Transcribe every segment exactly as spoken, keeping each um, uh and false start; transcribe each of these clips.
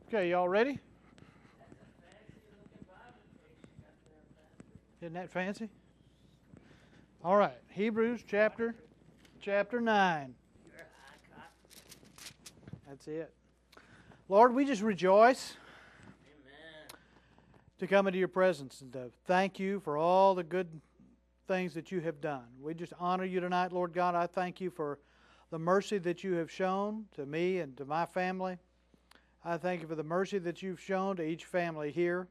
Okay, y'all ready? Isn't that fancy? All right, Hebrews chapter chapter nine. That's it. Lord, we just rejoice Amen. to come into your presence and to thank you for all the good things that you have done. We just honor you tonight, Lord God. I thank you for the mercy that you have shown to me and to my family. I thank you for the mercy that you've shown to each family here.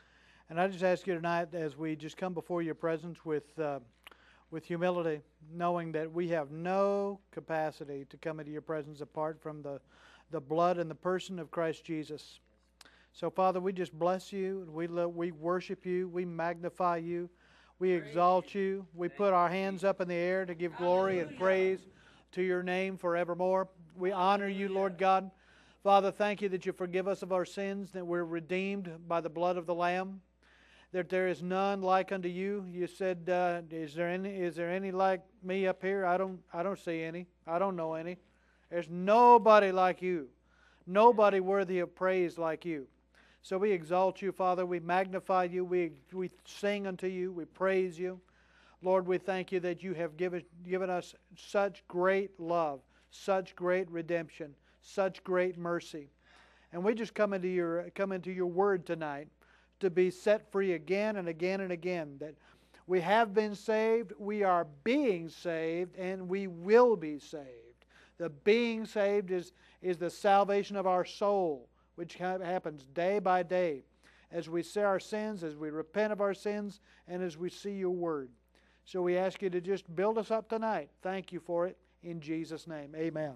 And I just ask you tonight, as we just come before your presence with uh, with humility, knowing that we have no capacity to come into your presence apart from the, the blood and the person of Christ Jesus. So, Father, we just bless you. We love, we worship you. We magnify you. We exalt you. We put our hands up in the air to give glory and praise to your name forevermore. We honor you, Lord God. Father, thank you that you forgive us of our sins, that we're redeemed by the blood of the Lamb, that there is none like unto you. You said, uh, "Is there any? Is there any like me up here?" I don't. I don't see any. I don't know any. There's nobody like you. Nobody worthy of praise like you. So we exalt you, Father. We magnify you. We we sing unto you. We praise you, Lord. We thank you that you have given given us such great love, such great redemption, such great mercy, and we just come into your come into your word tonight to be set free again and again and again, that we have been saved, we are being saved, and we will be saved. The being saved is, is the salvation of our soul, which happens day by day as we see our sins, as we repent of our sins, and as we see your word. So we ask you to just build us up tonight. Thank you for it. In Jesus' name, amen.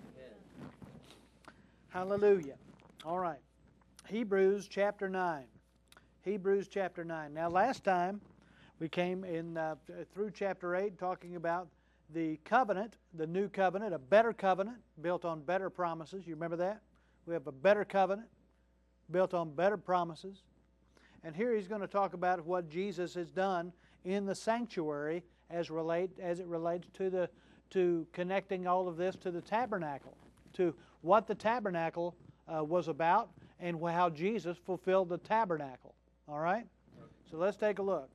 Amen. Hallelujah. All right. Hebrews chapter nine. Hebrews chapter nine. Now, last time we came in uh, through chapter eight talking about the covenant, the new covenant, a better covenant built on better promises. You remember that? We have a better covenant built on better promises. And here he's going to talk about what Jesus has done in the sanctuary as relate as it relates to the to connecting all of this to the tabernacle, to what the tabernacle uh, was about and how Jesus fulfilled the tabernacle. All right? So let's take a look.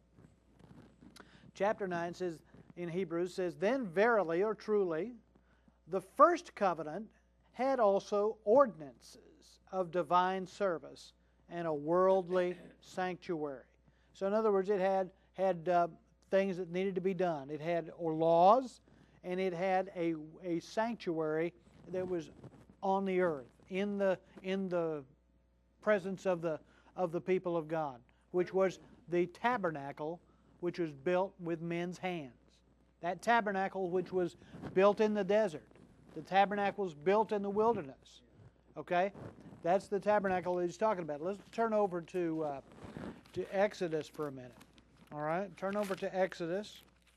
Chapter nine says, in Hebrews, says, "Then verily or truly, the first covenant had also ordinances of divine service and a worldly sanctuary." So in other words, it had, had uh, things that needed to be done. It had or laws, and it had a, a sanctuary that was on the earth, in the, in the presence of the of the people of God, which was the tabernacle, which was built with men's hands. That tabernacle which was built in the desert. The tabernacle was built in the wilderness. Okay? That's the tabernacle that he's talking about. Let's turn over to, uh, to Exodus for a minute. All right? Turn over to Exodus.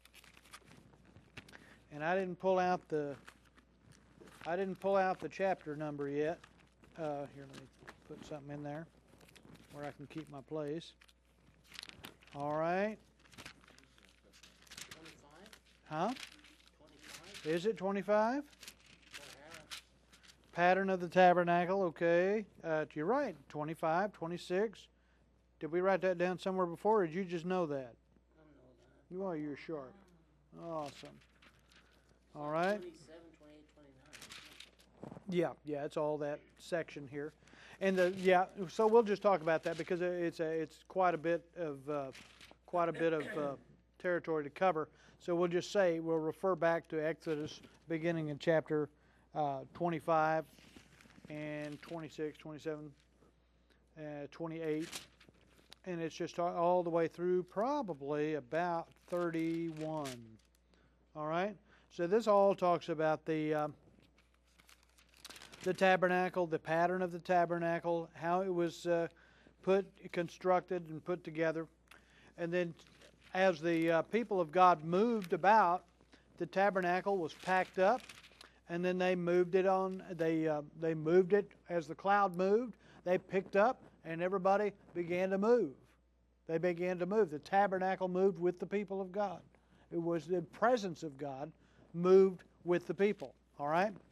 And I didn't pull out the I didn't pull out the chapter number yet. Uh, here, let me put something in there where I can keep my place. All right. twenty-five? Huh? twenty-five? Is it twenty-five? Perhaps. Pattern of the tabernacle, okay. Uh, you're right, twenty-five, twenty-six. Did we write that down somewhere before, or did you just know that? I know that. You are, you're sharp. Awesome. All right. twenty-seven, twenty-eight, twenty-nine. Yeah, yeah, it's all that section here. And the yeah, so we'll just talk about that because it's a, it's quite a bit of uh, quite a bit of uh, territory to cover. So we'll just say we'll refer back to Exodus beginning in chapter uh, twenty-five and twenty-six, twenty-seven, uh, twenty-eight, and it's just all the way through probably about thirty-one. All right. So this all talks about the. Uh, The tabernacle, the pattern of the tabernacle, how it was uh, put, constructed, and put together. And then as the uh, people of God moved about, the tabernacle was packed up, and then they moved it on, they, uh, they moved it as the cloud moved, they picked up, and everybody began to move. They began to move. The tabernacle moved with the people of God. It was the presence of God moved with the people. All right?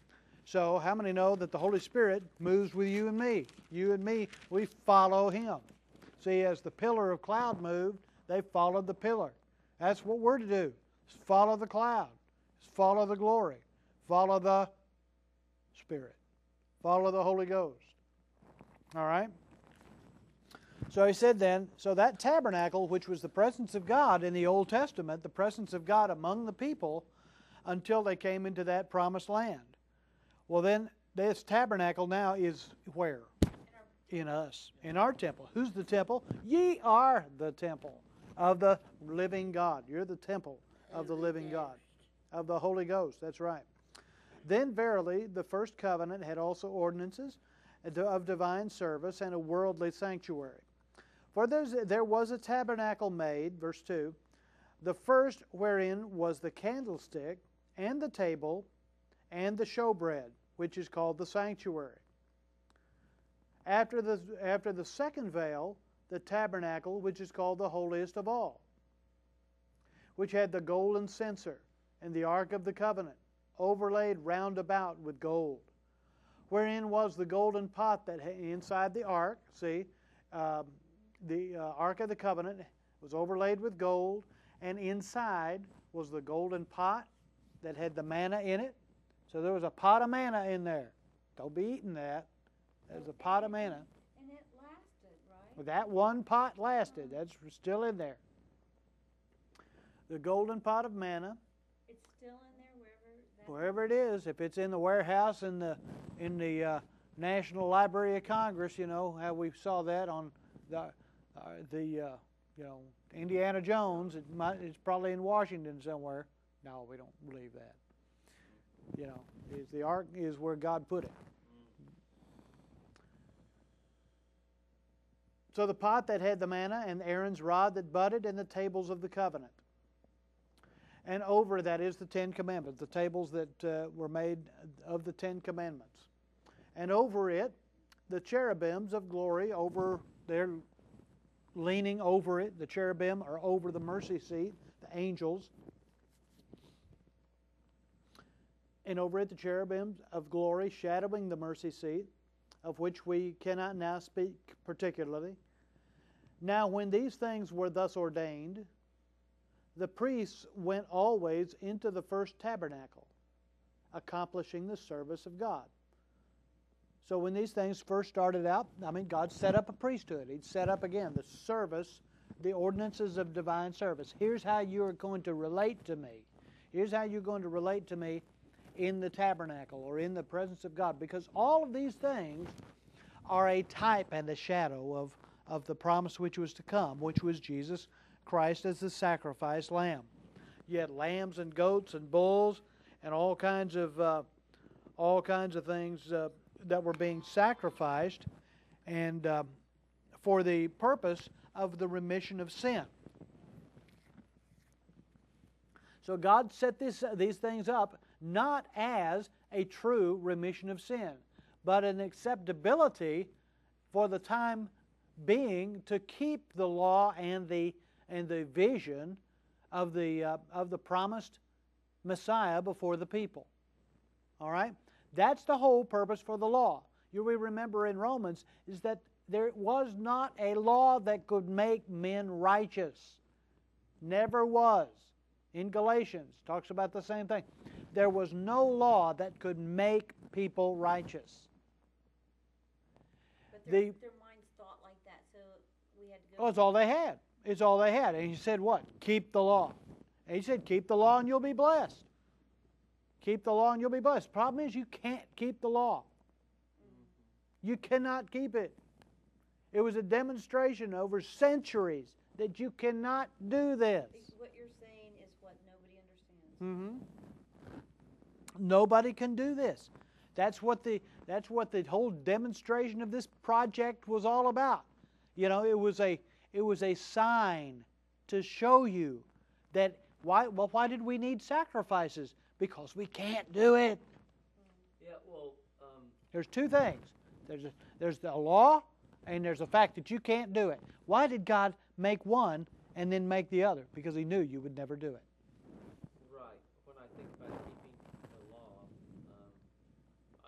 So how many know that the Holy Spirit moves with you and me? You and me, we follow Him. See, as the pillar of cloud moved, they followed the pillar. That's what we're to do. Is follow the cloud. Is follow the glory. Follow the Spirit. Follow the Holy Ghost. All right? So he said then, so that tabernacle, which was the presence of God in the Old Testament, the presence of God among the people until they came into that promised land. Well then, this tabernacle now is where? In us. In our temple. Who's the temple? Ye are the temple of the living God. You're the temple of the living God. Of the Holy Ghost. That's right. Then verily, the first covenant had also ordinances of divine service and a worldly sanctuary. For there was a tabernacle made, verse two, the first wherein was the candlestick and the table and the showbread, which is called the sanctuary. After the, after the second veil, the tabernacle, which is called the holiest of all, which had the golden censer and the ark of the covenant, overlaid round about with gold, wherein was the golden pot that inside the ark, see, um, the uh, ark of the covenant was overlaid with gold, and inside was the golden pot that had the manna in it. So there was a pot of manna in there. Don't be eating that. There's a pot of manna. And it lasted, right? Well, that one pot lasted. That's still in there. The golden pot of manna. It's still in there wherever that Wherever it is, if it's in the warehouse in the in the uh, National Library of Congress, you know how we saw that on the uh, the uh, you know Indiana Jones. It might, it's probably in Washington somewhere. No, we don't believe that. You know, is the ark is where God put it. So the pot that had the manna and Aaron's rod that budded and the tables of the covenant. And over that is the Ten Commandments, the tables that uh, were made of the Ten Commandments. And over it, the cherubims of glory, over they're leaning over it. The cherubim are over the mercy seat, the angels. And over it, the cherubims of glory shadowing the mercy seat, of which we cannot now speak particularly. Now, when these things were thus ordained, the priests went always into the first tabernacle, accomplishing the service of God. So when these things first started out, I mean, God set up a priesthood. He'd set up again the service, the ordinances of divine service. Here's how you're going to relate to me. Here's how you're going to relate to me in the tabernacle or in the presence of God. Because all of these things are a type and a shadow of, of the promise which was to come, which was Jesus Christ as the sacrificed lamb. You had lambs and goats and bulls and all kinds of uh, all kinds of things uh, that were being sacrificed, and uh, for the purpose of the remission of sin. So God set this these things up not as a true remission of sin, but an acceptability for the time being to keep the law and the and the vision of the uh, of the promised Messiah before the people. All right? That's the whole purpose for the law. You will remember in Romans is that there was not a law that could make men righteous. Never was. In Galatians, talks about the same thing. There was no law that could make people righteous. But their, The- their minds thought like that, so we had to go. Oh, it's all they had. It's all they had. And he said what? Keep the law. And he said, keep the law and you'll be blessed. Keep the law and you'll be blessed. Problem is you can't keep the law. You cannot keep it. It was a demonstration over centuries that you cannot do this. What you're saying is what nobody understands. Mm-hmm. Nobody can do this. That's what the that's what the whole demonstration of this project was all about. You know, it was a it was a sign to show you that why well why did we need sacrifices? Because we can't do it. Yeah, well, um, There's two things. There's a, there's the law and there's the fact that you can't do it. Why did God make one and then make the other? Because He knew you would never do it. right. When I think about keeping the law, um,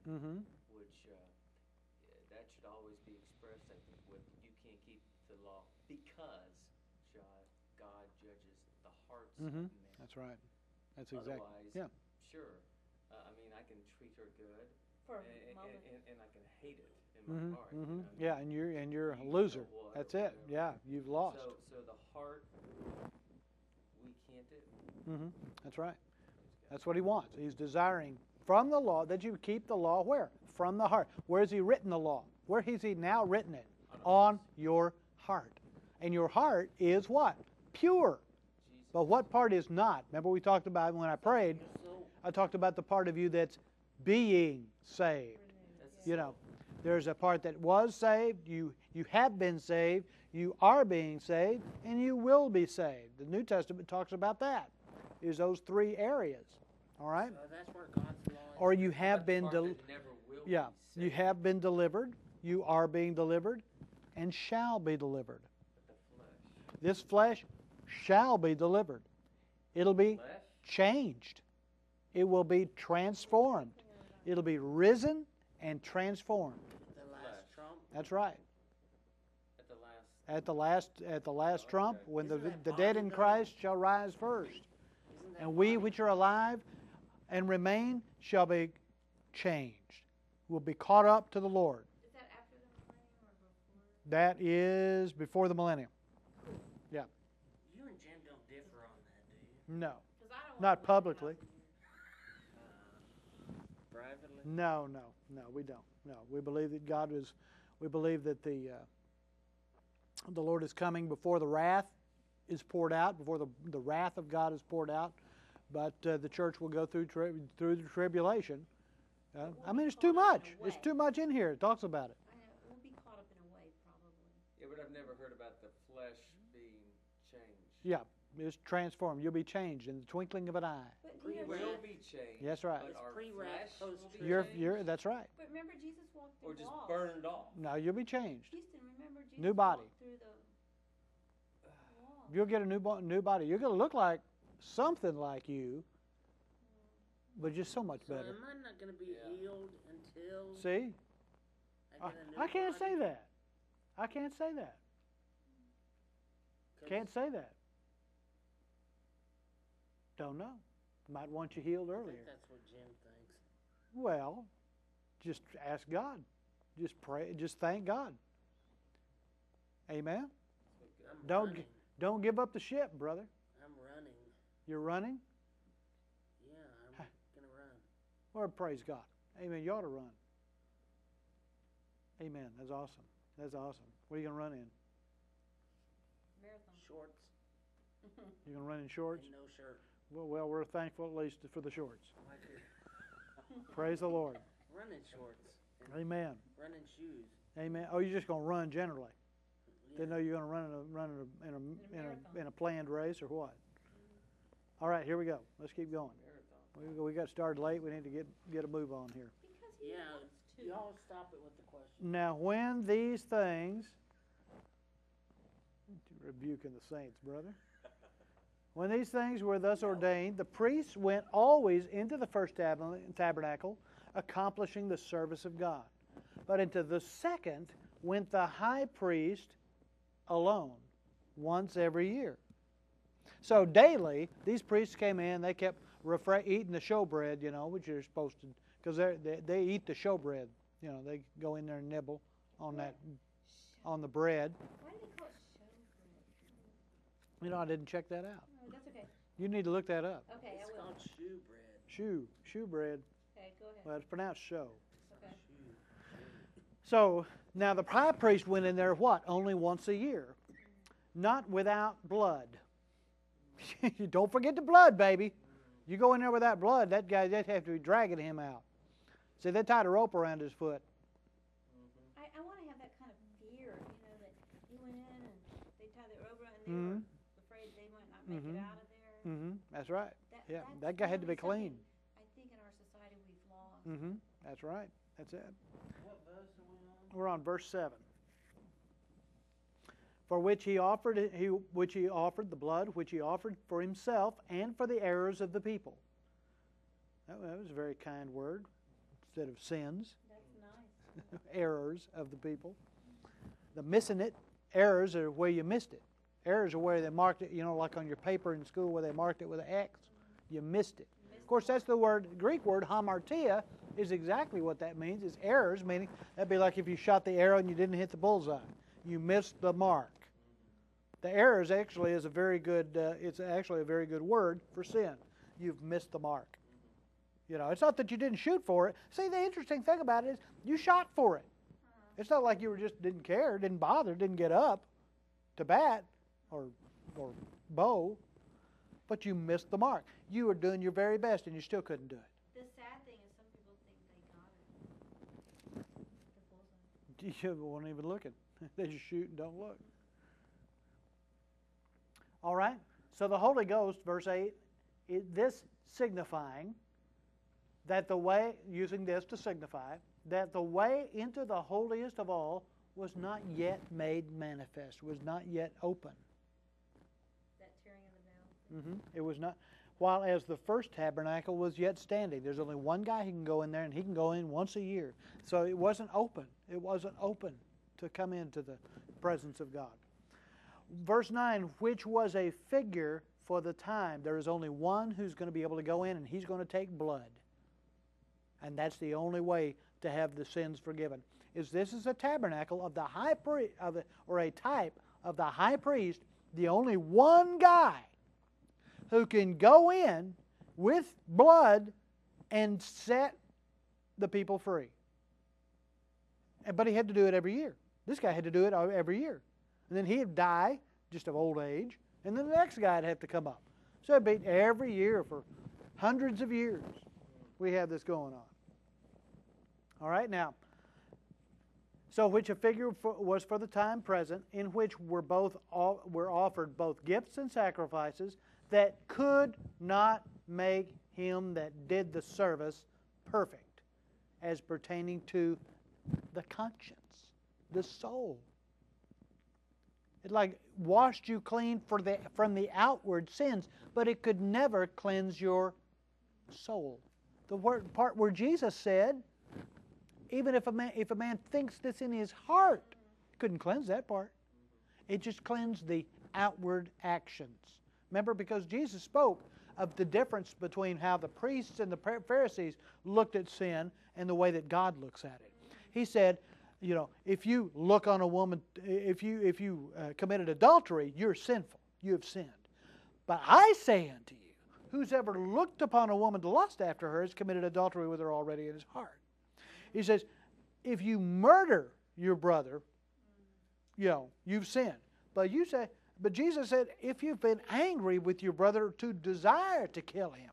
Mm-hmm. which uh, yeah, that should always be expressed, I think, with you can't keep the law because God, God judges the hearts Mm-hmm. of men. That's right. That's exactly. Otherwise, Yeah. sure. Uh, I mean, I can treat her good, For a and, and, moment. and, and I can hate it in my Mm-hmm. heart. you Mm-hmm. know, I mean, Yeah, and you're and you're a you loser. know what, That's or it. whatever. Yeah, you've lost. So, so the heart, we can't do. Mm-hmm. That's right. Praise God. That's what he wants. He's desiring from the law that you keep the law where? From the heart. Where has he written the law? Where has he now written it? On your heart. And your heart is what? Pure. Jesus. But what part is not? Remember we talked about when I prayed, Your soul. I talked about the part of you that's being saved. That's the You soul. know, there's a part that was saved, you you have been saved, you are being saved, and you will be saved. The New Testament talks about that. Is those three areas. All right? So that's where God's law is. Or you What have about the been part del- that never will be yeah, you saved? have been delivered, you are being delivered, and shall be delivered. But the flesh. This flesh shall be delivered. It'll be Flesh? changed. It will be transformed. It'll be risen and transformed. The last Flesh. trump. That's right. At the last. At the last at the last Okay. trump, when the, Isn't that the dead body in though? Christ shall rise first. Isn't that And we body? which are alive and remain shall be changed. Will be caught up to the Lord. Is that after the millennium or before? That is before the millennium. You and Jim don't differ on that, do you? No. 'Cause I don't Not wanna live publicly. without Uh, privately? No, no, no, we don't. No, we believe that God is. We believe that the uh, the Lord is coming before the wrath is poured out, before the the wrath of God is poured out. But uh, the church will go through tri- through the tribulation. Uh, I mean, it's too much. It's too much in here. It talks about it. I know, we'll be caught up in a way, probably. Yeah, but I've never heard about the flesh being changed. Yeah, it's transformed. You'll be changed in the twinkling of an eye. But you Pre- know, Will Jesus- be changed. That's right. But It's our pre-wrath, flesh will be post-trib. You're, changed? you're. That's right. But remember, Jesus walked through Or just walls. burned off. No, you'll be changed. Houston, remember Jesus New body. walked through the wall. You'll get a new bo- new body. You're going to look like something like you, but just so much So better. am I not going to be Yeah. healed until See, I I, get a new I can't body? say that. I can't say that. 'Cause Can't say that. Don't know. Might want you healed I earlier. think that's what Jim thinks. Well, just ask God. Just pray. Just thank God. Amen. I'm Don't running. g- don't give up the ship, brother. I'm running. You're running. Yeah, I'm Huh. going to run. Lord, praise God. Amen. You ought to run. Amen. That's awesome. That's awesome. What are you going to run in? Marathon. Shorts You're going to run in shorts? and no shirt. Well, well, we're thankful at least for the shorts. Like it. Praise the Lord. Running shorts. And Amen. running shoes. Amen. Oh, you're just going to run generally. Yeah. Didn't know you were going to run in a run in a in a, a in marathon. a, in a planned race or what? All right, here we go. Let's keep going. Marathon. We, we got started late. We need to get get a move on here. Because he Yeah, wants to. y'all stop it with the question. Now, when these things, rebuking the saints, brother. When these things were thus ordained, the priests went always into the first tab- tabernacle, accomplishing the service of God. But into the second went the high priest alone, once every year. So daily, these priests came in, they kept refre- eating the showbread, you know, which you're supposed to, because they they eat the showbread. You know, they go in there and nibble on that, on the bread. Why do they call it showbread? You know, I didn't check that out. No, that's okay. You need to look that up. Okay, It's I will. called shoe bread. Shoe, shoe bread. Okay, go ahead. Well, it's pronounced show. Okay. Shoe. So now the high priest went in there what? Only once a year, not without blood. Don't forget the blood, baby. You go in there without blood, that guy, they'd have to be dragging him out. See, they tied a rope around his foot. I, I want to have that kind of fear, you know, that he went in and they tied the rope around and they Mhm. were afraid they might not make Mhm. it out of there. Mm-hmm. That's right. That, Yeah, that's that guy had to be really clean. something I think in our society we've lost. Mm-hmm. That's right. That's it. What verse are we on? We're on verse seven. For which he offered he which he offered the blood which he offered for himself and for the errors of the people. That, that was a very kind word. instead of sins, That's nice. errors of the people. The missing it, errors are where you missed it. Errors are where they marked it, you know, like on your paper in school where they marked it with an X. You missed it. Of course, that's the word, Greek word, hamartia, is exactly what that means. It's errors, meaning that'd be like if you shot the arrow and you didn't hit the bullseye. You missed the mark. The errors actually is a very good, uh, it's actually a very good word for sin. You've missed the mark. You know, it's not that you didn't shoot for it. See, the interesting thing about it is you shot for it. It's not like you were just didn't care, didn't bother, didn't get up to bat or or bow, but you missed the mark. You were doing your very best and you still couldn't do it. The sad thing is some people think they got it. The bullseye. You won't even looking. They just shoot and don't look. All right. So the Holy Ghost, verse eight, is this signifying that the way, using this to signify, that the way into the holiest of all was not yet made manifest, was not yet open. That tearing of the veil. Mm-hmm. It was not. While as the first tabernacle was yet standing, there's only one guy who can go in there, and he can go in once a year. So it wasn't open. It wasn't open to come into the presence of God. Verse nine, which was a figure for the time. There is only one who's going to be able to go in, and he's going to take blood. And that's the only way to have the sins forgiven. Is this is a tabernacle of the high priest, of the, or a type of the high priest, the only one guy who can go in with blood and set the people free. But he had to do it every year. This guy had to do it every year. And then he'd die just of old age, and then the next guy would have to come up. So it'd be every year for hundreds of years we have this going on. All right, now, so which a figure for, was for the time present, in which were both all, were offered both gifts and sacrifices that could not make him that did the service perfect, as pertaining to the conscience, the soul. It like washed you clean for the, from the outward sins, but it could never cleanse your soul. The word, part where Jesus said, even if a man if a man thinks this in his heart, couldn't cleanse that part. It just cleansed the outward actions. Remember, because Jesus spoke of the difference between how the priests and the Pharisees looked at sin and the way that God looks at it. He said, you know, if you look on a woman, if you if you uh, committed adultery, you're sinful. You have sinned. But I say unto you, who's ever looked upon a woman to lust after her has committed adultery with her already in his heart. He says, if you murder your brother, you know, you've sinned. But you say, but Jesus said, if you've been angry with your brother to desire to kill him.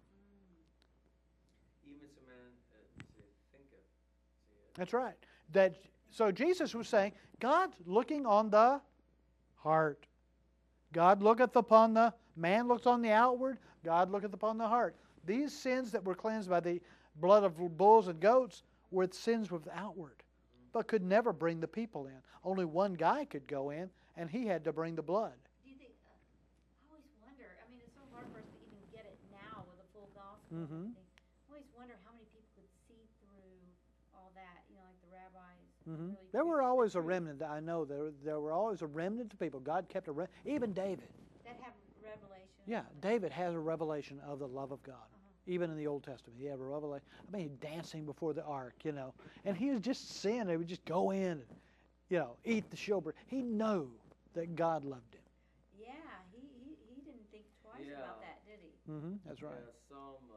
Even as a man uh, thinketh. See, uh, That's right. That so Jesus was saying, God's looking on the heart. God looketh upon the, man looks on the outward, God looketh upon the heart. These sins that were cleansed by the blood of bulls and goats were sins with outward, but could never bring the people in. Only one guy could go in, and he had to bring the blood. Do you think, uh, I always wonder, I mean, it's so hard for us to even get it now with a full gospel. Mm-hmm. I always wonder how many people could see through all that, you know, like the rabbis. Mm-hmm. Really There preach were the always a truth. remnant. I know there there were always a remnant of people. God kept a remnant. Even David. That have revelation. Yeah, David has a revelation of the love of God. Uh-huh. Even in the Old Testament, he had a revelation. I mean, dancing before the ark, you know. And he was just sin. He would just go in and, you know, eat the showbread. He knew that God loved him. Yeah, he, he, he didn't think twice Yeah. about that, did he? Mm-hmm. That's right. Yeah, some, uh,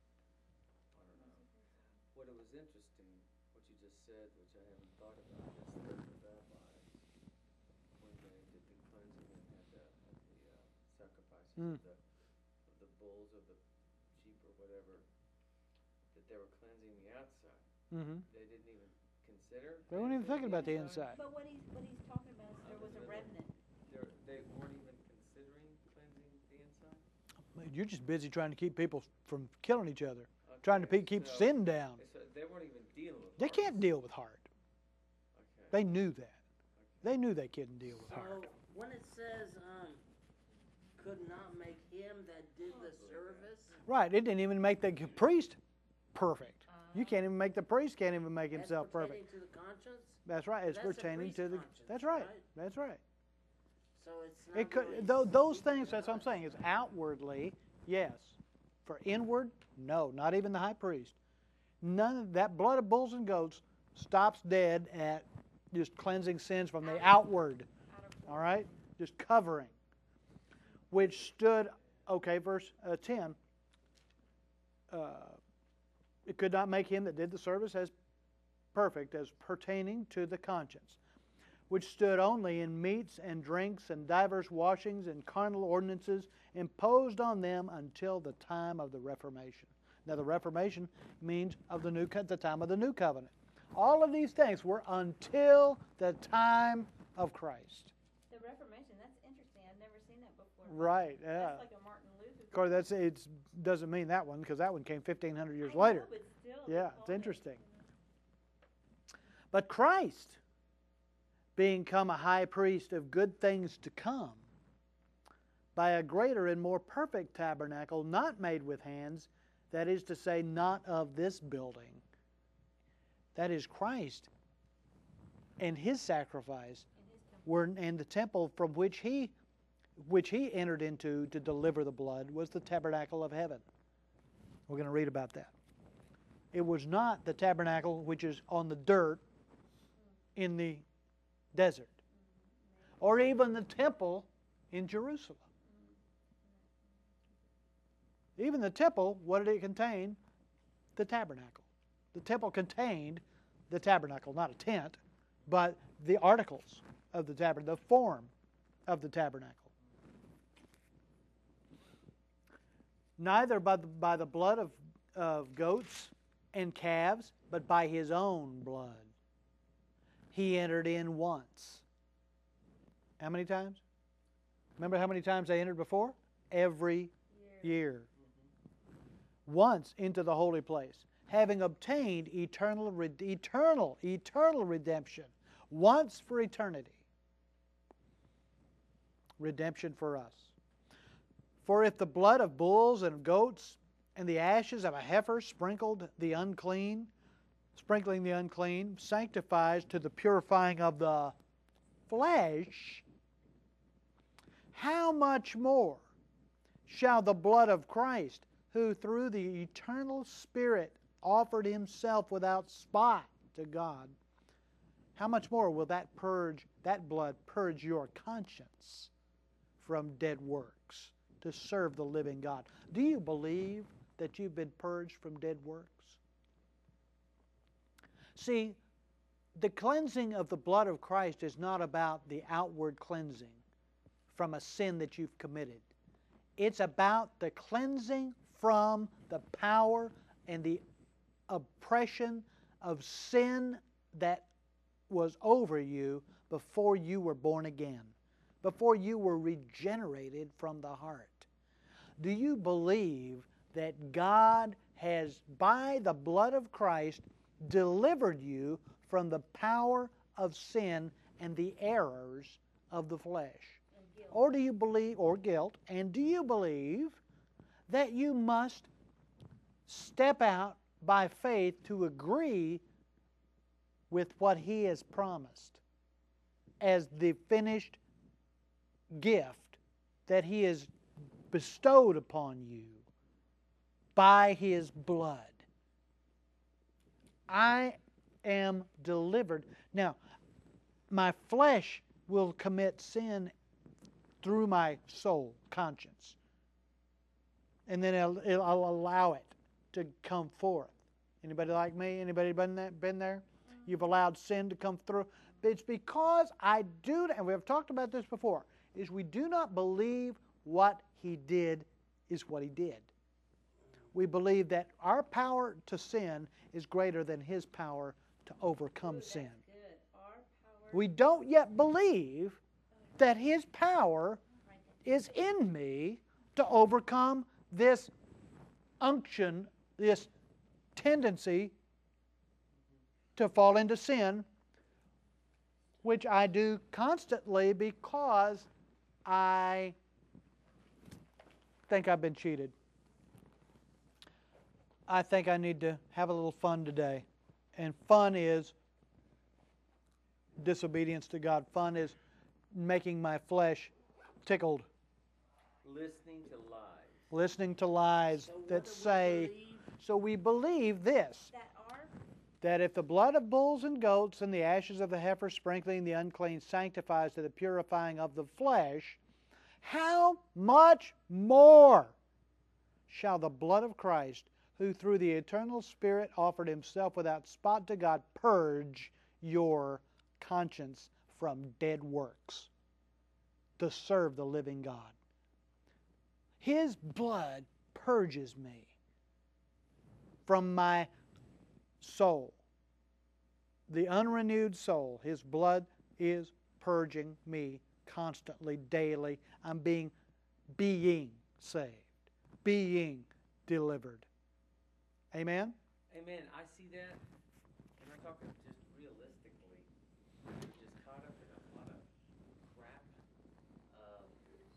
I don't know. What it was interesting, what you just said, which I haven't thought about, is that the rabbis, when they did the cleansing and had the, had the uh, sacrifices Mm. of, the, of the bulls or the sheep or whatever, that they were cleansing the outside. Mm-hmm. They didn't even consider. They weren't even thinking about the inside. But what he's, what he's talking about is there was a remnant. They're, they weren't even considering cleansing the inside? You're just busy trying to keep people from killing each other, Okay, trying to pe- keep so- sin down. So they weren't even dealing with They hearts. can't deal with heart. Okay. They knew that. They knew they couldn't deal with So heart. when it says, um, could not make him that did the service, Right. It didn't even make the priest perfect. You can't even make the priest can't even make That's himself perfect. pertaining to the conscience? That's right. It's That's the pertaining priest's to the. conscience, That's right. right? That's right. So it's not It could really tho- those speaking things. to That's what I'm us. saying. Is outwardly, yes. For inward, no. Not even the high priest. None of that blood of bulls and goats stops dead at just cleansing sins from the outward. All right, just covering. Which stood, okay, verse uh, ten. Uh, it could not make him that did the service as perfect as pertaining to the conscience, which stood only in meats and drinks and divers washings and carnal ordinances imposed on them until the time of the Reformation. Now, the Reformation means of the new co- the time of the new covenant. All of these things were until the time of Christ. The Reformation, that's interesting. I've never seen that before. Right. Yeah. That's like a Martin Luther. Of course, that's it. Doesn't mean that one because that one came fifteen hundred years I know, later. but still, Yeah, they it's call it, interesting. you know. But Christ, being come a high priest of good things to come, by a greater and more perfect tabernacle, not made with hands, that is to say, not of this building. That is Christ and His sacrifice In his temple. were, and the temple from which He, which He entered into to deliver the blood was the tabernacle of heaven. We're going to read about that. It was not the tabernacle which is on the dirt in the desert, or even the temple in Jerusalem. Even the temple, what did it contain? The tabernacle. The temple contained the tabernacle, not a tent, but the articles of the tabernacle, the form of the tabernacle. Neither by the, by the blood of, of goats and calves, but by His own blood. He entered in once. How many times? Remember how many times they entered before? Every year. Once into the holy place, having obtained eternal, eternal, eternal redemption, once for eternity. Redemption for us. For if the blood of bulls and goats and the ashes of a heifer sprinkled the unclean, sprinkling the unclean, sanctifies to the purifying of the flesh, how much more shall the blood of Christ, who through the eternal Spirit offered Himself without spot to God, how much more will that purge, that blood purge your conscience from dead works to serve the living God? Do you believe that you've been purged from dead works? See, the cleansing of the blood of Christ is not about the outward cleansing from a sin that you've committed. It's about the cleansing from the power and the oppression of sin that was over you before you were born again, before you were regenerated from the heart. Do you believe that God has, by the blood of Christ, delivered you from the power of sin and the errors of the flesh? Or do you believe, or guilt, and do you believe that you must step out by faith to agree with what He has promised as the finished gift that He has bestowed upon you by His blood? I am delivered. Now, my flesh will commit sin through my soul, conscience. And then I'll, it'll- I'll allow it to come forth. Anybody like me? Anybody been there? Been there? You've allowed sin to come through. It's because I do, and we have talked about this before, is we do not believe what He did is what He did. We believe that our power to sin is greater than His power to overcome sin. Good. Our power. We don't yet believe that His power is in me to overcome this unction, this tendency to fall into sin, which I do constantly because I think I've been cheated. I think I need to have a little fun today. And fun is disobedience to God. Fun is making my flesh tickled. Listening to lies. Listening to lies So what that do we say, believe? so we believe this, That are, that if the blood of bulls and goats and the ashes of the heifer sprinkling the unclean sanctifies to the purifying of the flesh, how much more shall the blood of Christ, who through the eternal Spirit offered himself without spot to God, purge your conscience from dead works to serve the living God. His blood purges me from my soul. The unrenewed soul, His blood is purging me constantly, daily. I'm being, being saved, being delivered. Amen? Amen. I see that, and I'm talking just realistically. We're just caught up in a lot of crap um,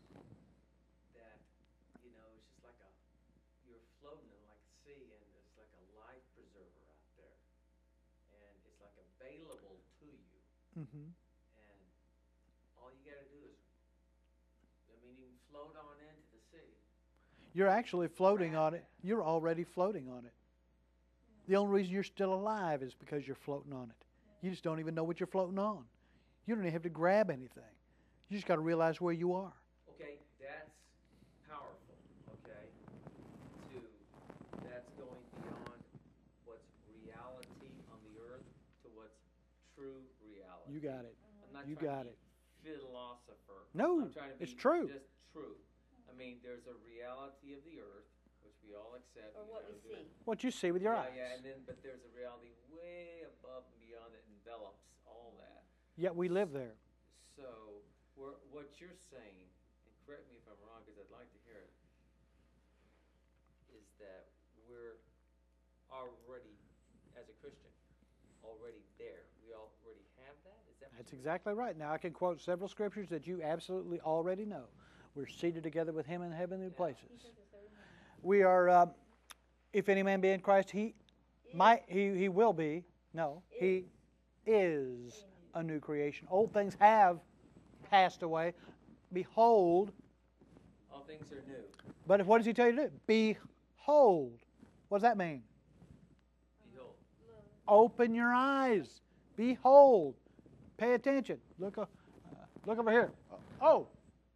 that, you know, it's just like a, you're floating in like a sea, and it's like a life preserver out there. And it's like available to you. Mm-hmm. And all you got to do is, I mean, you can float on into the sea. You're actually floating on it. You're already floating on it. The only reason you're still alive is because you're floating on it. You just don't even know what you're floating on. You don't even have to grab anything. You just got to realize where you are. Okay, that's powerful, okay? To, that's going beyond what's reality on the earth to what's true reality. You got it. I'm not You trying got to it. be philosopher. No, I'm trying to it's be true. just true. I mean, there's a reality of the earth, which we all accept. or you what know, we there- see. What you see with your yeah, eyes. yeah, and then, but there's a reality way above and beyond that envelops all that. Yet we live there. So, we're, what you're saying, and correct me if I'm wrong, because I'd like to hear it, is that we're already, as a Christian, already there. We already have that? Is that what That's you- exactly right. Now I can quote several scriptures that you absolutely already know. We're seated together with Him in heavenly places. He took the third one. We are, uh, if any man be in Christ, he might, he, he will be. No, he is a new creation. Old things have passed away. Behold, All things are new. but what does He tell you to do? Behold. What does that mean? Behold. Open your eyes. Behold. Pay attention. Look, uh, look over here. Oh.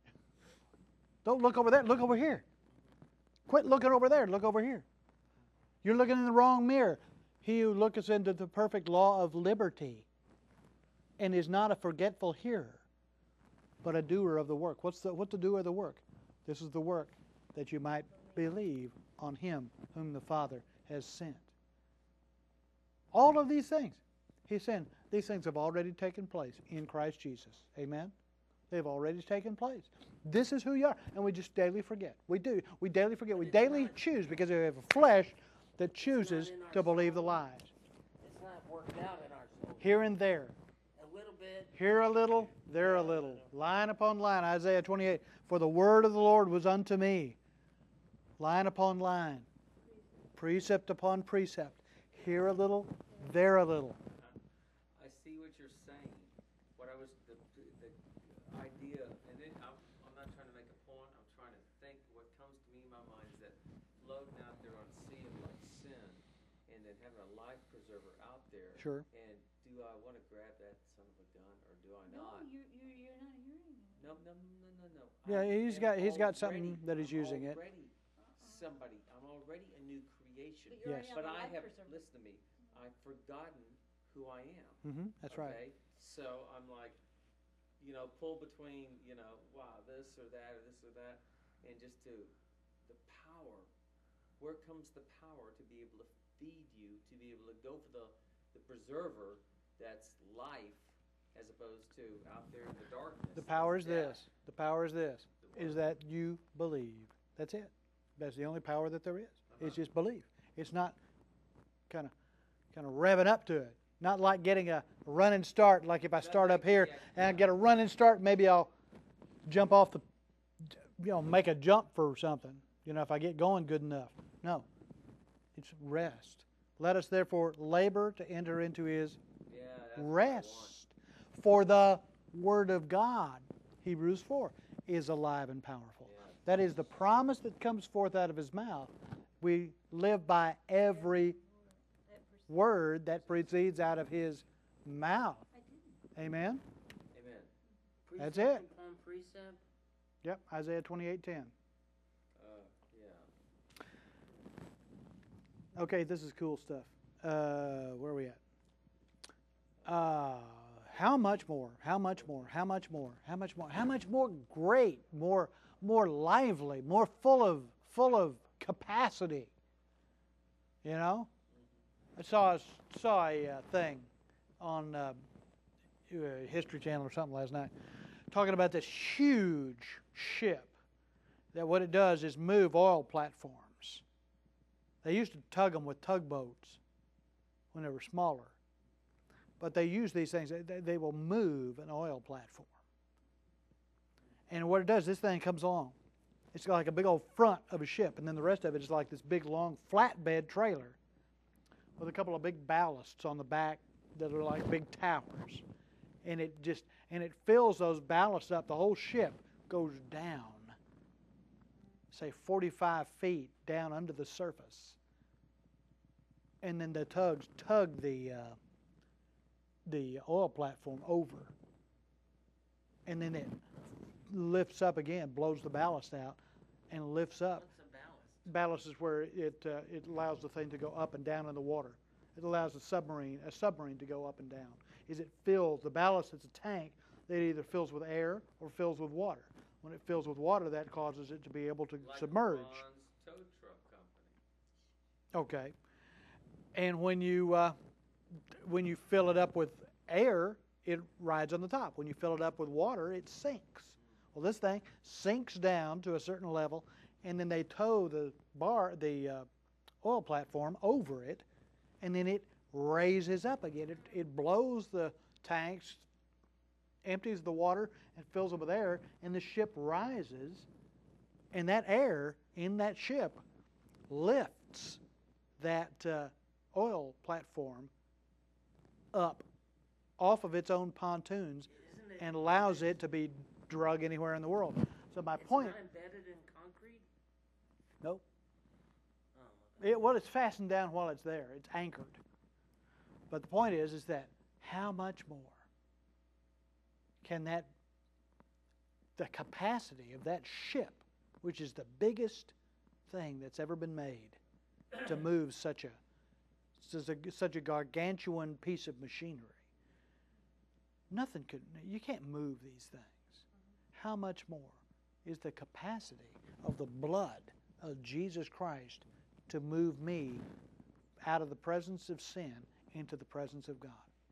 Don't look over there. Look over here. Quit looking over there. Look over here. You're looking in the wrong mirror. He who looketh into the perfect law of liberty and is not a forgetful hearer, but a doer of the work. What's the, what's the doer of the work? This is the work that you might believe on Him whom the Father has sent. All of these things, He's saying, these things have already taken place in Christ Jesus. Amen? They've already taken place. This is who you are. And we just daily forget. We do. We daily forget. We daily choose because we have a flesh that chooses in our to believe the soul. lies. It's not worked out in our soul. Here and there. A little bit. Here a little, there a little. Line upon line. Isaiah twenty-eight. For the word of the Lord was unto me. Line upon line. Precept upon precept. Here a little, there a little. I see what you're saying. What I was, the, the idea, and then I'm, I'm not trying to make a point, I'm trying to think, what comes to me in my mind is that floating out there on a sea of like sin, and then having a life preserver out there. Sure. And do I want to grab that son of a gun, or do I No, not? you're, you're, you're not hearing me. No, no, no, no, no. Yeah, I he's am got- he's got something already- that he's I'm using it. already somebody, I'm already a new creation. But you're Yes. already on But the I life have, preserver. listen to me, I've forgotten who I am. Mm-hmm. That's right. Okay? So I'm like, you know, pull between, you know, wow, this or that or this or that, and just to, the power, where comes the power to be able to feed you, to be able to go for the, the preserver that's life, as opposed to out there in the darkness. The power is that's death. this. The power is this. The Is word. that you believe. That's it. That's the only power that there is. Uh-huh. It's just belief. It's not kind of kind of revving up to it. Not like getting a running start. Like if I start up here and I get a running start, maybe I'll jump off the, you know, make a jump for something. You know, if I get going good enough. No. It's rest. Let us therefore labor to enter into His Yeah, that's what I want. rest. For the Word of God, Hebrews four, is alive and powerful. Yeah. That is the promise that comes forth out of His mouth. We live by every word that proceeds out of His mouth. Amen? Amen. That's Precept it. upon precept. Yep, Isaiah twenty-eight ten. Uh, yeah. Okay, this is cool stuff. Uh, where are we at? Uh, how much more? How much more? How much more? How much more? How much more great? More, more lively? More full of, full of capacity? You know, I saw saw a uh, thing on uh, History Channel or something last night, talking about this huge ship that what it does is move oil platforms. They used to tug them with tugboats when they were smaller. But they use these things, they, they will move an oil platform. And what it does, this thing comes along. It's like a big old front of a ship, and then the rest of it is like this big, long, flatbed trailer with a couple of big ballasts on the back that are like big towers. And it just, and it fills those ballasts up. The whole ship goes down, say forty-five feet down under the surface. And then the tugs tug the uh, the oil platform over. And then it lifts up again, blows the ballast out, and lifts up. What's a ballast? Ballast is where it uh, it allows the thing to go up and down in the water. It allows a submarine a submarine to go up and down. Is it fills the ballast is a tank that either fills with air or fills with water. When it fills with water, that causes it to be able to Like submerge. Ron's tow truck company. Okay. And when you uh, when you fill it up with air, it rides on the top. When you fill it up with water, it sinks. Well, this thing sinks down to a certain level, and then they tow the bar, the uh, oil platform over it, and then it raises up again. It, it blows the tanks, empties the water, and fills them with air, and the ship rises, and that air in that ship lifts that uh, oil platform up off of its own pontoons Isn't it, and allows it to be drug anywhere in the world. So my it's point, not embedded in concrete? nope. Oh, okay. It, well, it's fastened down while it's there. It's anchored. But the point is, is that how much more can that, the capacity of that ship, which is the biggest thing that's ever been made, to move such a, such a, such a gargantuan piece of machinery. Nothing could, you can't move these things. How much more is the capacity of the blood of Jesus Christ to move me out of the presence of sin into the presence of God?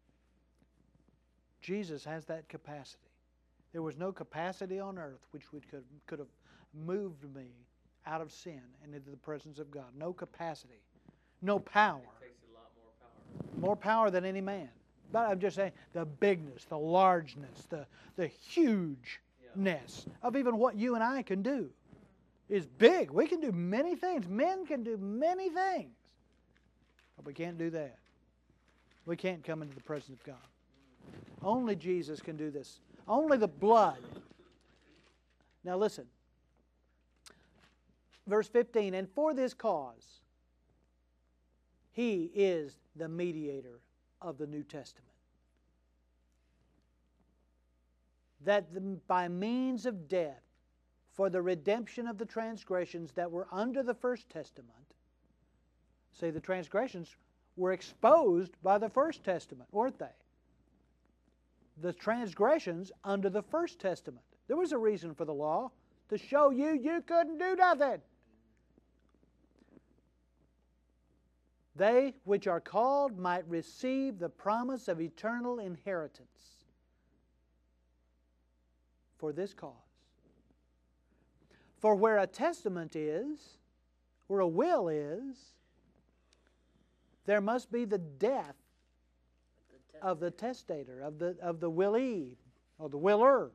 Jesus has that capacity. There was no capacity on earth which would, could, could have moved me out of sin and into the presence of God. No capacity. No power. It takes a lot more power. More power than any man. But I'm just saying the bigness, the largeness, the, the hugeness of even what you and I can do is big. We can do many things. Men can do many things. But we can't do that. We can't come into the presence of God. Only Jesus can do this. Only the blood. Now listen. Verse fifteen, and for this cause, He is the mediator of the New Testament. That the, by means of death, for the redemption of the transgressions that were under the first testament, say the transgressions were exposed by the first testament, weren't they? The transgressions under the first testament. There was a reason for the law, to show you you couldn't do nothing. They which are called might receive the promise of eternal inheritance. For this cause. For where a testament is, where a will is, there must be the death of the testator, of the, of the willee, or the willer.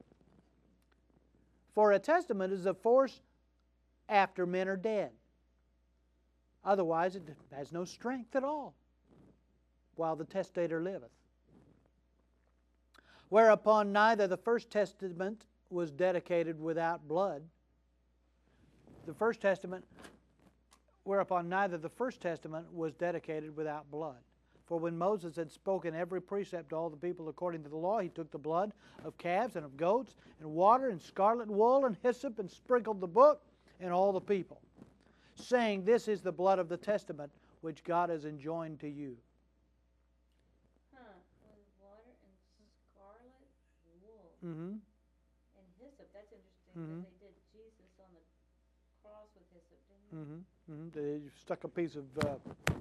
For a testament is a force after men are dead. Otherwise it has no strength at all while the testator liveth. Whereupon neither the first testament was dedicated without blood. The first testament, whereupon neither the first testament was dedicated without blood. For when Moses had spoken every precept to all the people according to the law, he took the blood of calves and of goats, and water and scarlet wool and hyssop, and sprinkled the book and all the people, saying, This is the blood of the testament which God has enjoined to you. Huh, with water and scarlet wool Mm-hmm. and hyssop. That's interesting, Mhm. because they did Jesus on the cross with hyssop, didn't they? Mm-hmm. Mm-hmm. They stuck a piece of uh,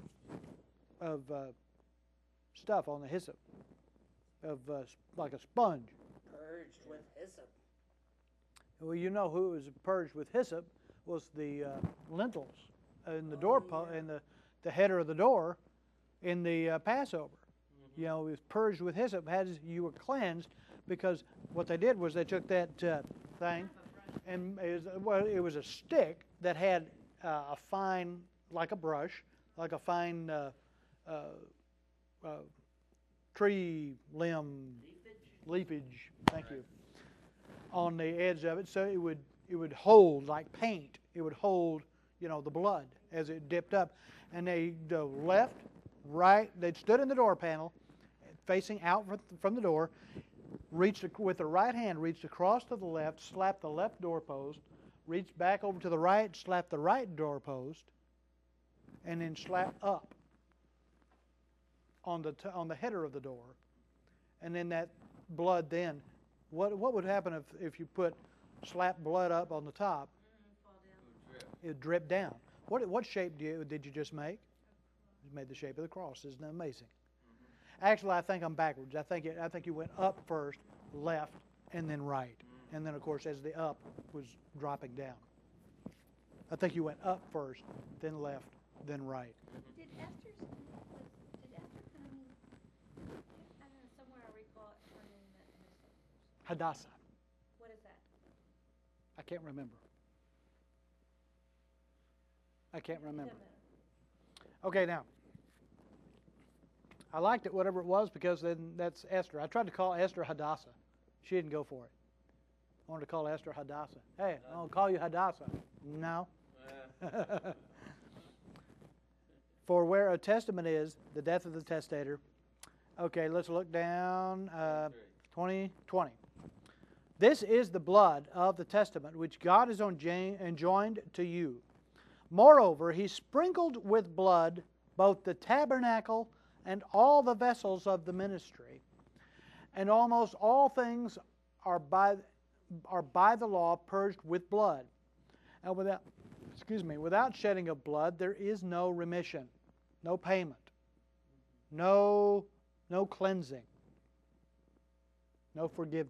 of uh, stuff on the hyssop, of uh, s- like a sponge. Purged with hyssop. Well, you know who was purged with hyssop was the uh, lintels in the Oh, doorpost, yeah. in the, the header of the door in the uh, Passover. You know, it was purged with hyssop, as you were cleansed, because what they did was they took that uh, thing, and it was, well, it was a stick that had uh, a fine, like a brush, like a fine uh, uh, uh, tree limb Leafage. leafage. Thank you. On the edge of it, so it would it would hold like paint. It would hold, you know, the blood as it dipped up, and they the left, right. They stood in the door panel, facing out fr- from the door. Reached ac- with the right hand, reached across to the left, slapped the left doorpost, reached back over to the right, slapped the right doorpost, and then slapped up on the t- on the header of the door, and then that blood then. What what would happen if, if you put slap blood up on the top? Mm, fall down. It would drip. It would drip down. What what shape do you, did you just make? You made the shape of the cross. Isn't that amazing? Actually, I think I'm backwards. I think it, I think you went up first, left, and then right, and then of course as the up was dropping down. I think you went up first, then left, then right. Did Esther's, was, did Esther come in, I don't know, somewhere I recall it, her name that hyssop. Hadassah. What is that? I can't remember. I can't remember. Doesn't matter. Okay, now. I liked it, whatever it was, because then that's Esther. I tried to call Esther Hadassah. She didn't go for it. I wanted to call Esther Hadassah. Hey, I'll call you Hadassah. No. Uh, For where a testament is, the death of the testator. Okay, let's look down. Uh, twenty twenty. This is the blood of the testament which God has enja- enjoined to you. Moreover, he sprinkled with blood both the tabernacle and all the vessels of the ministry. And almost all things are by, are by the law purged with blood. And without, excuse me, without shedding of blood, there is no remission, no payment, no, no cleansing, no forgiveness.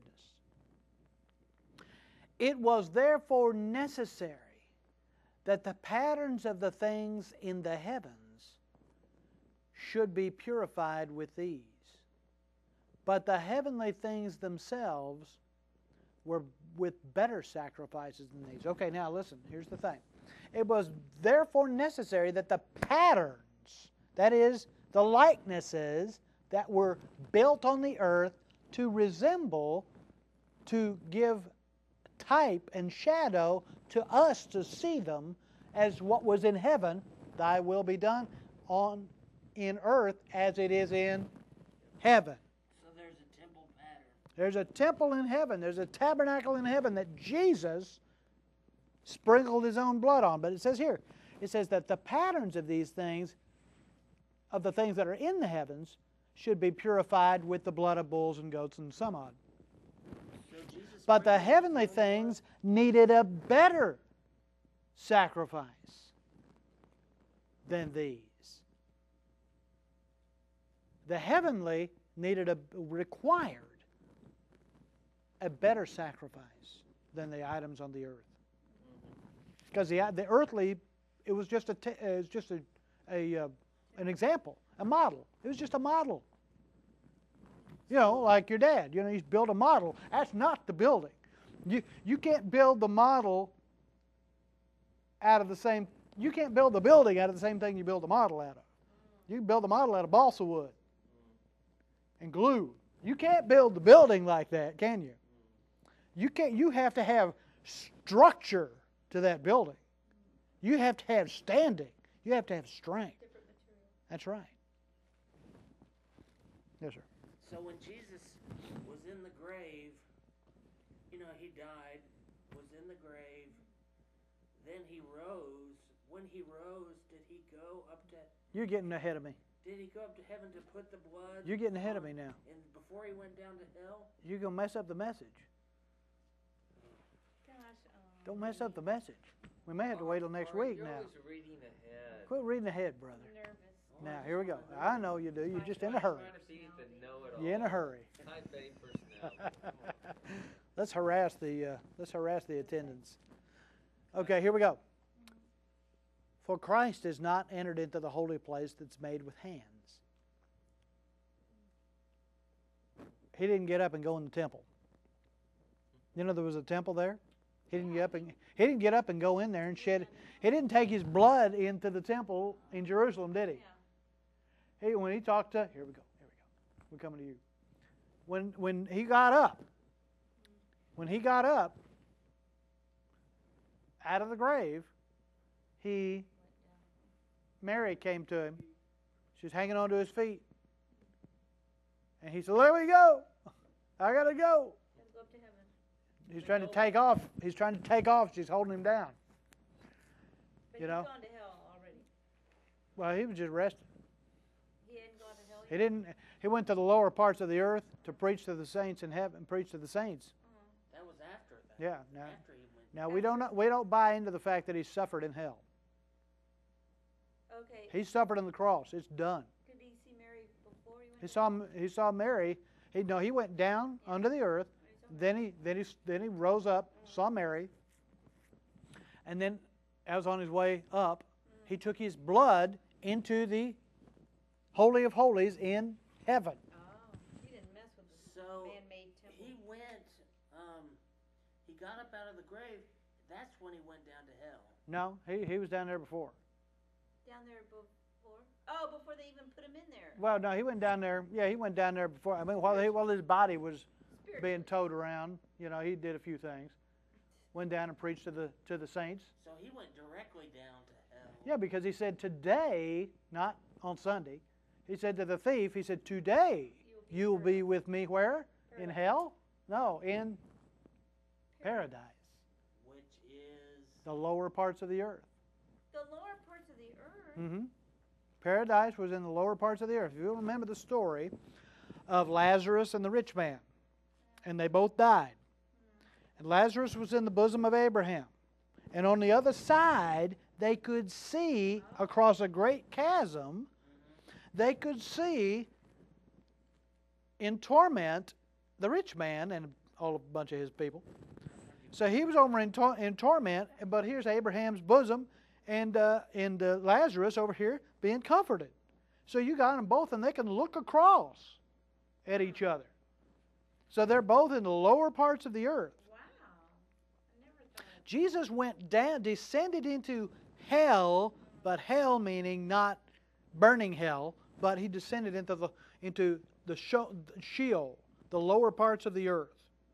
It was therefore necessary that the patterns of the things in the heavens should be purified with these. But the heavenly things themselves were with better sacrifices than these. Okay, now listen, here's the thing. It was therefore necessary that the patterns, that is, the likenesses that were built on the earth to resemble, to give type and shadow to us to see them as what was in heaven, thy will be done on in earth as it is in heaven. So there's a temple pattern. There's a temple in heaven. There's a tabernacle in heaven that Jesus sprinkled his own blood on. But it says here, it says that the patterns of these things, of the things that are in the heavens, should be purified with the blood of bulls and goats and some odd. So Jesus But the sprinkled his heavenly own blood. things needed a better sacrifice than these. The heavenly needed a required a better sacrifice than the items on the earth, because the the earthly, it was just a t- it was just a, a uh, an example, a model. It was just a model. You know, like your dad. You know, he's built a model. That's not the building. You you can't build the model out of the same You can't build the building out of the same thing you build the model out of. You can build the model out of balsa wood and glue. You can't build the building like that, can you? You can't. You have to have structure to that building. You have to have standing. You have to have strength. Different material. That's right. Yes, sir. So when Jesus was in the grave, you know, he died, was in the grave, then he rose. When he rose, did he go up to, You're getting ahead of me. did he go up to heaven to put the blood? You're getting ahead of on- me now. And before he went down to hell? You're going to mess up the message. Gosh, um, Don't mess up the message. We may have to wait till next Mark, week you're now. always reading ahead. Quit reading ahead, brother. I'm nervous. Now, here we go. I know you do. You're just in a hurry. Trying to be the know-it-all. You're in a hurry. Type A personality. Come on. Let's harass the uh, let's harass the attendants. Okay, here we go. For Christ has not entered into the holy place that's made with hands. He didn't get up and go in the temple. You know there was a temple there? He didn't get up and he didn't get up and go in there and shed. He didn't take his blood into the temple in Jerusalem, did he? Yeah. He when he talked to here we go, here we go. We're coming to you. When when he got up, when he got up out of the grave, he Mary came to him. She was hanging onto his feet. And he said, "There we go. I gotta go." Gotta go up to heaven. He's trying to take off. He's trying to take off. She's holding him down. But You he's know? gone to hell already. Well, he was just resting. He hadn't gone to hell He yet? didn't. He went to the lower parts of the earth to preach to the saints in heaven. Preach to the saints. Uh-huh. That was after that. Yeah. Now, After he went. now we don't. We don't buy into the fact that he suffered in hell. Okay. He suffered on the cross. It's done. Did he see Mary before he went He to saw. He saw Mary. He no. He went down under the earth. Or he saw her? Then he. Then he. Then he rose up. Saw Mary. And then, as on his way up, he took his blood into the Holy of Holies in heaven. Oh, he didn't mess with the So man-made temple. he went, um, he got up out of the grave. That's when he went down to hell. No, he, he was down there before. Down there before? Oh, before they even put him in there. Well, no, he went down there. Yeah, he went down there before. I mean, while he, while his body was Spirit. being towed around, you know, he did a few things. Went down and preached to the to the saints. So he went directly down to hell. Yeah, because he said today, not on Sunday. He said to the thief, he said, "Today you will be with me where? In hell? No, in paradise, Which is. the lower parts of the earth." The lower parts of the earth. Mm-hmm. Paradise was in the lower parts of the earth. If you remember the story of Lazarus and the rich man, and they both died. And Lazarus was in the bosom of Abraham. And on the other side, they could see across a great chasm, they could see in torment the rich man and all a bunch of his people. So he was over in, tor- in torment, but here's Abraham's bosom and, uh, and uh, Lazarus over here being comforted. So you got them both, and they can look across at each other. So they're both in the lower parts of the earth. Wow. I never thought of Jesus went down, descended into hell, but hell meaning not burning hell, but he descended into the into the Sheol, the lower parts of the earth.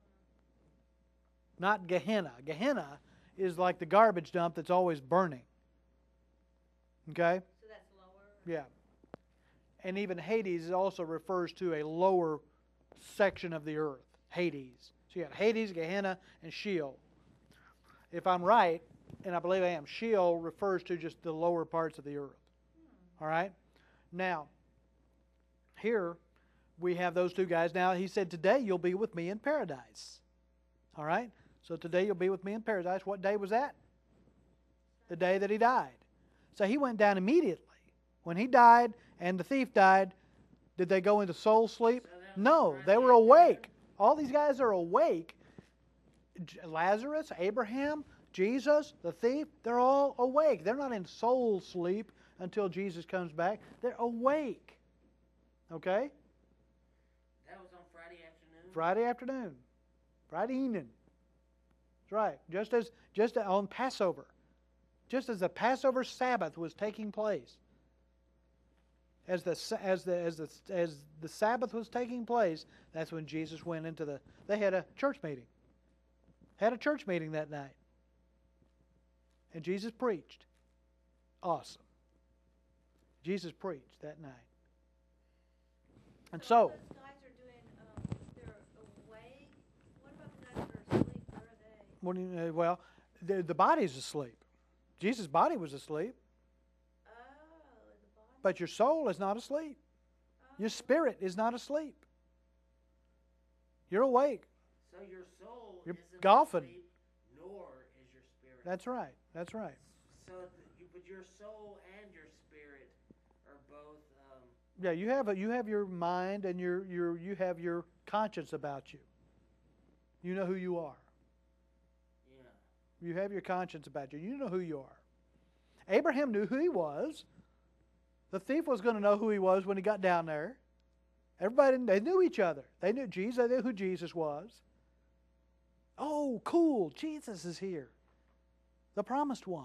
Not Gehenna. Gehenna is like the garbage dump that's always burning. Okay? So that's lower? Yeah. And even Hades also refers to a lower section of the earth. Hades. So you got Hades, Gehenna, and Sheol. If I'm right, and I believe I am, Sheol refers to just the lower parts of the earth. All right? Now, here we have those two guys. Now, he said, today you'll be with me in paradise. All right? So today you'll be with me in paradise. What day was that? The day that he died. So he went down immediately. When he died and the thief died, did they go into soul sleep? No, they were awake. All these guys are awake. Lazarus, Abraham, Jesus, the thief, they're all awake. They're not in soul sleep until Jesus comes back. They're awake. Okay? That was on Friday afternoon? Friday afternoon. Friday evening. That's right. Just as just on Passover. just as the Passover Sabbath was taking place, as the as the as the as the Sabbath was taking place, that's when Jesus went into the. They had a church meeting. Had a church meeting that night, and Jesus preached. Awesome. Jesus preached that night, and So all so. those guys are doing, um, they're awake. What about the guys that are asleep? Where are they? What do you, uh, well, the the body's asleep. Jesus' body was asleep, Oh, the body. but your soul is not asleep. Your Oh. spirit is not asleep. You're awake. So your soul You're isn't golfing. asleep, nor is your spirit. That's right. That's right. So, th- you, but your soul and your spirit are both. Um, Yeah, you have a, you have your mind and your your you have your conscience about you. You know who you are. yeah. You have your conscience about you. You know who you are. Abraham knew who he was. The thief was going to know who he was when he got down there. Everybody, they knew each other. They knew Jesus. They knew who Jesus was. Oh, cool. Jesus is here. The promised one.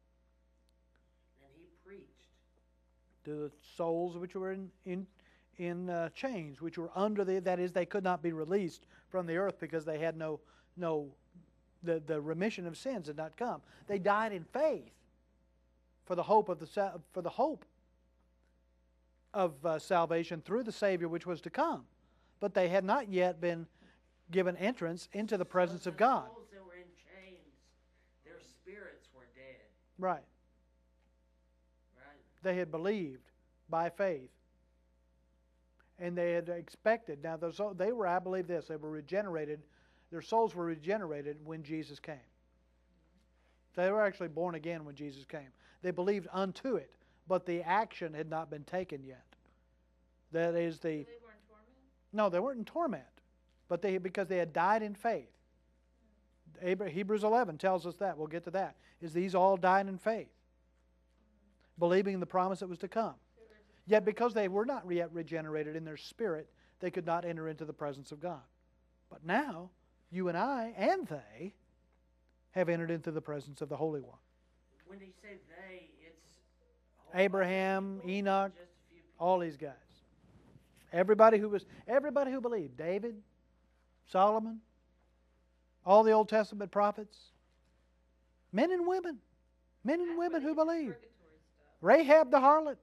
And he preached. To the souls which were in, in, in uh, chains, which were under the, that is, they could not be released from the earth because they had no, no the, the remission of sins had not come. They died in faith for the hope of the sa- for the hope of uh, salvation through the Savior which was to come, but they had not yet been given entrance into the presence So of the God. souls that were in chains, their spirits were dead. Right. Right. They had believed by faith, and they had expected. Now, those they were, I believe this, they were regenerated. Their souls were regenerated when Jesus came. They were actually born again when Jesus came. They believed unto it, but the action had not been taken yet. That is the So they were in torment? no, they weren't in torment, but they because they had died in faith. Abra- Hebrews eleven tells us that. We'll get to that. Is these all died in faith, believing in the promise that was to come. They were just Yet because they were not yet regenerated in their spirit, they could not enter into the presence of God. But now, you and I and they have entered into the presence of the Holy One. When you say they, it's a whole bunch of Abraham, people, Enoch, just a few people. all these guys. Everybody who was everybody who believed. David, Solomon, all the Old Testament prophets. Men and women. Men and That's women where who they did believed. purgatory stuff. Rahab the harlot.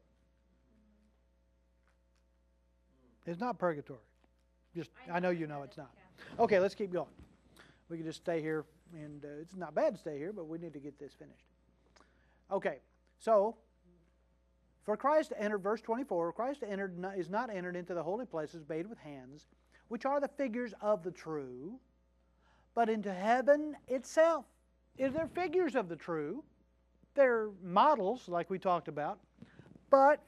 It's not purgatory. Just I know you know it's not. Okay, let's keep going. We can just stay here, and uh, it's not bad to stay here, but we need to get this finished. Okay, so for Christ to enter, verse twenty-four, Christ entered is not entered into the holy places made with hands, which are the figures of the true, but into heaven itself. Is there figures of the true? They're models, like we talked about, but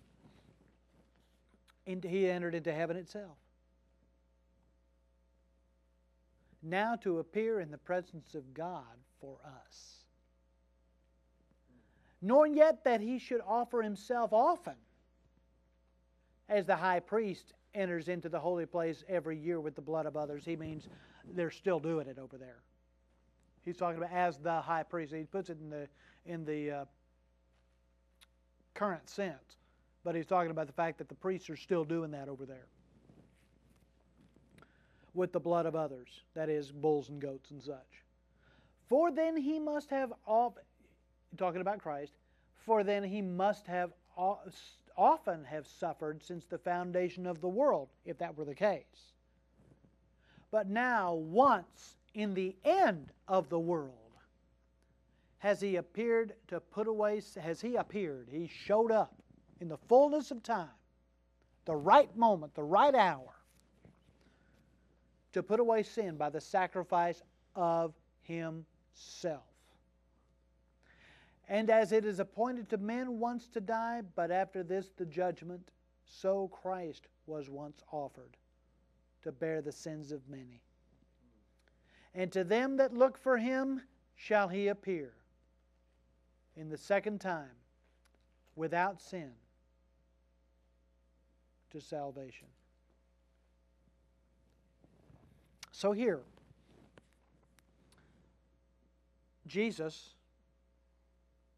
into, he entered into heaven itself. Now to appear in the presence of God for us. Nor yet that he should offer himself often, as the high priest enters into the holy place every year with the blood of others. He means they're still doing it over there. He's talking about as the high priest. He puts it in the in the uh, current sense, but he's talking about the fact that the priests are still doing that over there with the blood of others, that is, bulls and goats and such. For then he must have, off, talking about Christ, for then he must have often have suffered since the foundation of the world, if that were the case. But now, once in the end of the world, has he appeared to put away, has he appeared, he showed up in the fullness of time, the right moment, the right hour, to put away sin by the sacrifice of himself. And as it is appointed to men once to die, but after this the judgment, so Christ was once offered to bear the sins of many. And to them that look for him shall he appear in the second time without sin to salvation. So here, Jesus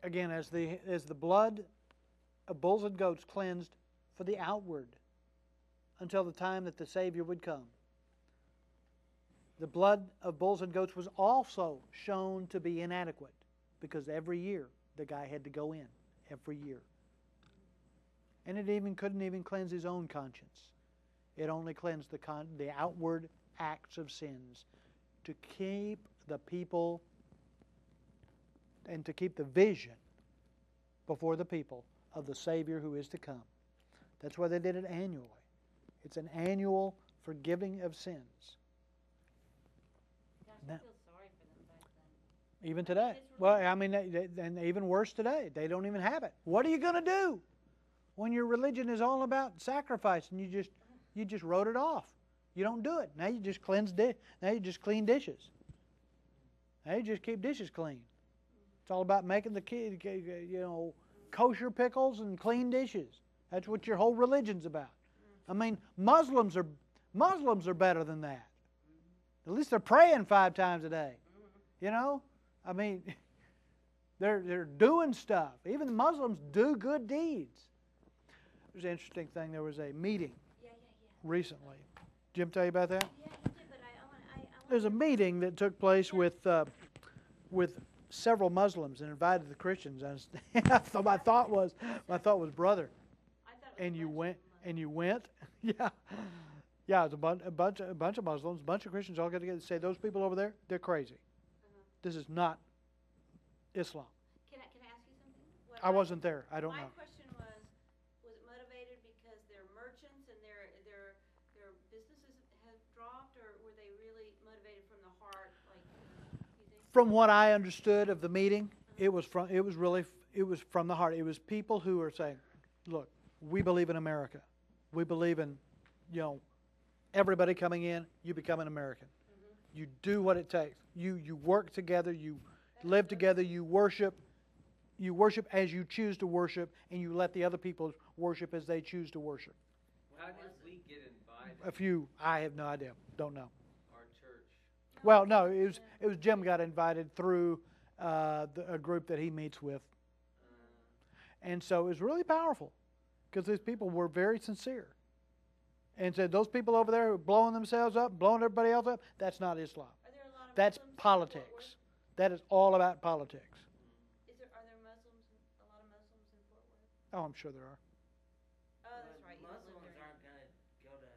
again, as the as the blood of bulls and goats cleansed for the outward until the time that the Savior would come. The blood of bulls and goats was also shown to be inadequate because every year the guy had to go in, every year. And it even couldn't even cleanse his own conscience. It only cleansed the con- the outward acts of sins to keep the people and to keep the vision before the people of the Savior who is to come. That's why they did it annually. It's an annual forgiving of sins. Gosh, I Now- feel sorry for them back then. Even today. It's Well, really- I mean, they, they, and even worse today. They don't even have it. What are you going to do when your religion is all about sacrifice and you just you just wrote it off? You don't do it. Now you just cleanse di- Now you just clean dishes. Now you just keep dishes clean. It's all about making the kid, you know, kosher pickles and clean dishes. That's what your whole religion's about. I mean, Muslims are Muslims are better than that. At least they're praying five times a day. You know, I mean, they're they're doing stuff. Even the Muslims do good deeds. There's an interesting thing. There was a meeting Yeah, yeah, yeah. recently. Jim tell you about that? Yeah, you did, but I, I want, I, I want. There's a meeting that took place with uh, with several Muslims and invited the Christians. And so my thought was, my thought was, brother, I thought it was and a you bunch of went, them. and you went, yeah, yeah. It was a bunch, a bunch, a bunch of Muslims, a bunch of Christians all got together and say, those people over there, they're crazy. Uh-huh. This is not Islam. Can I, can I ask you something? What I my- wasn't there. I don't My know. question was, was it motivated because they're merchants and their, their, their businesses have dropped, or were they really motivated from the heart, like, you think? From what I understood of the meeting, it was from it was really it was from the heart. It was people who were saying, "Look, we believe in America. We believe in, you know, everybody coming in. You become an American. You do what it takes. You you work together. You live together. You worship. You worship as you choose to worship, and you let the other people worship as they choose to worship." How did we get invited, A few, I have no idea. Don't know. our church? Well, no, it was it was Jim got invited through uh, the, a group that he meets with, Uh, and so it was really powerful because these people were very sincere, and said those people over there who are blowing themselves up, blowing everybody else up, that's not Islam. Are there a lot of That's Muslims in Fort Worth? politics. That is all about politics. Is there, are there Muslims, in- a lot of Muslims in Fort Worth? Oh, I'm sure there are. Oh, that's right. you don't live Muslims there aren't gonna go to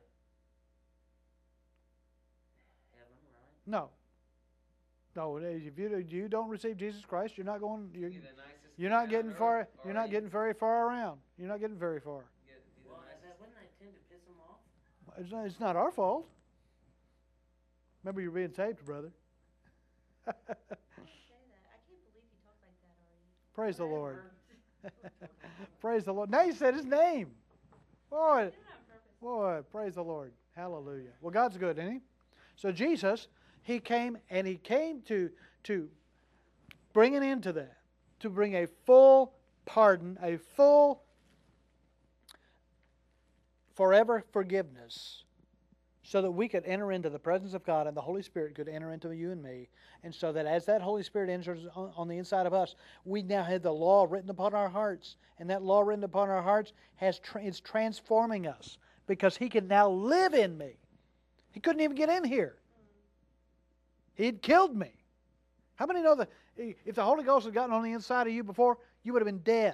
heaven, right? No, no. If you you don't receive Jesus Christ, you're not going. You're, be the nicest you're guy not on getting earth, far. or You're not you getting very far around. You're not getting very far. get- be the Well, and nicest- that, wouldn't that tend to piss them off? It's not, it's not our fault. Remember, you're being taped, brother. Don't say that. I can't believe you talk like that, Artie. Praise the Lord. Whatever. Praise the Lord. Now you said his name. Boy, You did it on purpose. boy, praise the Lord. Hallelujah. Well, God's good, isn't he? So Jesus, he came and he came to to bring an end to that, to bring a full pardon, a full forever forgiveness, so that we could enter into the presence of God and the Holy Spirit could enter into you and me. And so that as that Holy Spirit enters on, on the inside of us, we now have the law written upon our hearts. And that law written upon our hearts has tra- is transforming us because He can now live in me. He couldn't even get in here. He'd killed me. How many know that if the Holy Ghost had gotten on the inside of you before, you would have been dead?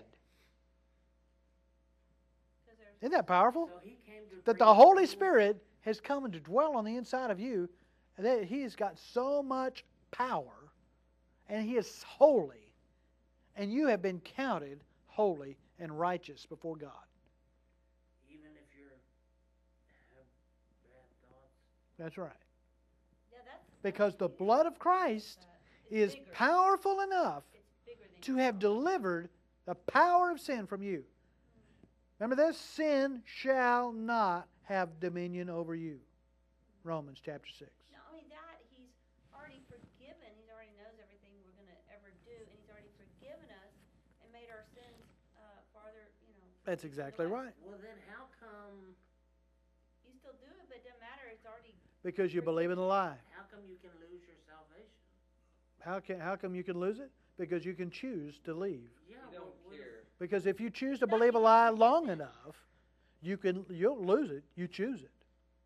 'Cause there's- Isn't that powerful? So he came to That bring the Holy you- Spirit has come to dwell on the inside of you, and that He has got so much power, and He is holy, and you have been counted holy and righteous before God. Even if you're have bad thoughts. That's right. Yeah, that's. Because the blood of Christ It's is bigger. powerful enough It's bigger than to you have thought. delivered the power of sin from you. Remember this? Sin shall not have dominion over you. Romans chapter six. Not only that, he's already forgiven. He already knows everything we're going to ever do, and he's already forgiven us and made our sins uh, farther, you know. That's exactly right. Well, then how come You still do it, but it doesn't matter. It's already. Because you believe in a lie. how come you can lose your salvation? How can how come you can lose it? Because you can choose to leave. Yeah, You but don't what if- care. Because if you choose to believe a lie long enough, you can you'll lose it. You choose it.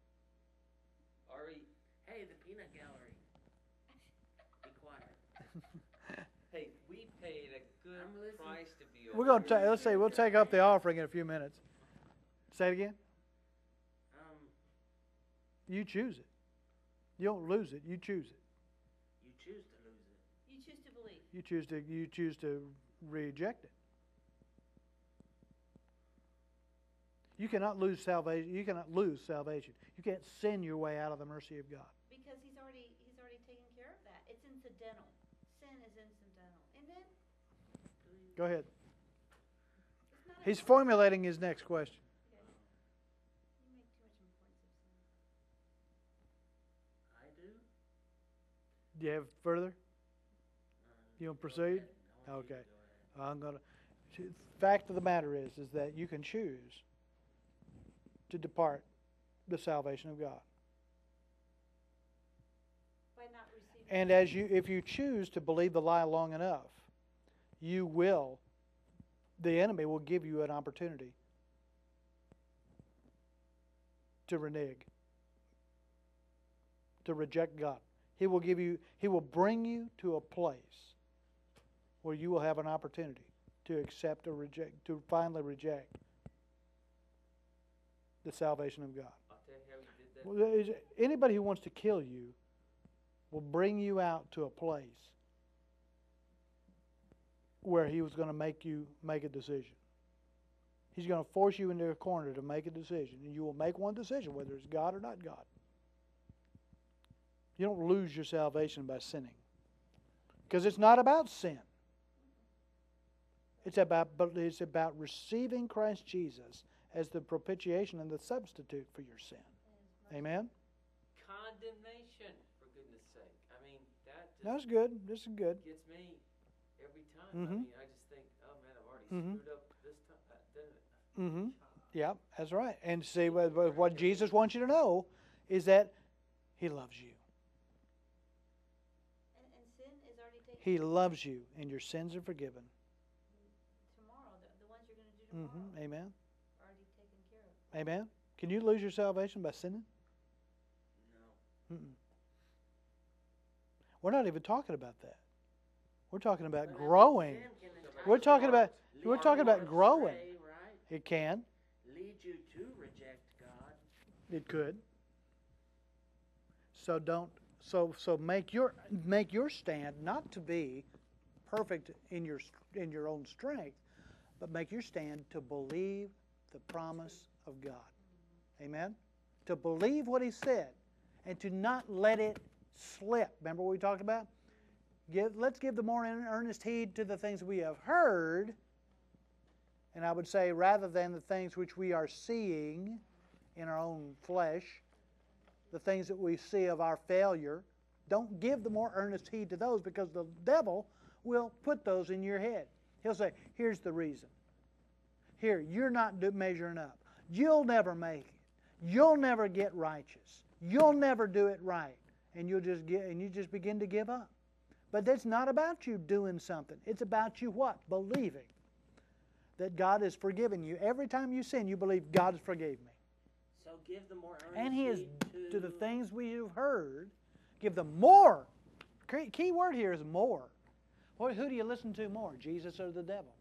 Ari, Hey, the peanut gallery. Be quiet. hey, we paid a good I'm listening. price to be over We're gonna here. ta- let's say we'll take up the offering in a few minutes. Say it again. Um, You choose it. You don't lose it. You choose it. you choose to lose it. You choose to believe. You choose to you choose to reject it. You cannot lose salvation. You cannot lose salvation. You can't sin your way out of the mercy of God. Because he's already he's already taken care of that. It's incidental. Sin is incidental. Isn't it? Go ahead. It's not He's a, formulating his next question. you make too much importance of sin. I do? Do you have further? Uh, You want to go proceed? ahead. I want you to Okay. go ahead. I'm gonna. Fact of the matter is, is that you can choose to depart the salvation of God. By not receiving. And as you, if you choose to believe the lie long enough, you will. The enemy will give you an opportunity to renege, to reject God. He will give you. He will bring you to a place where you will have an opportunity to accept or reject, to finally reject the salvation of God. I'll tell you how you did that. Well, is- Anybody who wants to kill you will bring you out to a place where he was going to make you make a decision. He's going to force you into a corner to make a decision, and you will make one decision, whether it's God or not God. You don't lose your salvation by sinning, because it's not about sin. It's about, but it's about receiving Christ Jesus as the propitiation and the substitute for your sin. Amen? Condemnation, for goodness sake. I mean, that just That's good. This is good. gets me every time. Mhm. I mean, I just think, oh man, I've already Mhm. screwed up this time. Uh, didn't it? Mm-hmm. Yeah, that's right. And see, what, what what Jesus wants you to know is that He loves you. And, and sin is already taken. He loves you, and your sins are forgiven. Tomorrow, the, the ones you're going to do tomorrow Mm-hmm. Amen. are already taken care of. Amen. Can you lose your salvation by sinning? No. Mm-mm. We're not even talking about that. We're talking about But growing. sin can entice We're talking you about lead we're you talking about astray, growing. Right? It can. Lead you to reject God. It could. So don't. So so make your make your stand not to be perfect in your in your own strength, but make your stand to believe the promise of God. Amen. To believe what He said, and to not let it slip. Remember what we talked about? Give, let's give the more earnest heed to the things we have heard, and I would say rather than the things which we are seeing in our own flesh, the things that we see of our failure. Don't give the more earnest heed to those, because the devil will put those in your head. He'll say, here's the reason. Here, you're not do- measuring up. You'll never make it. You'll never get righteous. You'll never do it right. And you'll just get, and you just begin to give up. But it's not about you doing something. It's about you what? Believing that God has forgiven you. Every time you sin, you believe God has forgave me. So give the more earnest And He is heed to the things we have heard, give them more. Key key word here is more. Well, who do you listen to more, Jesus or the devil?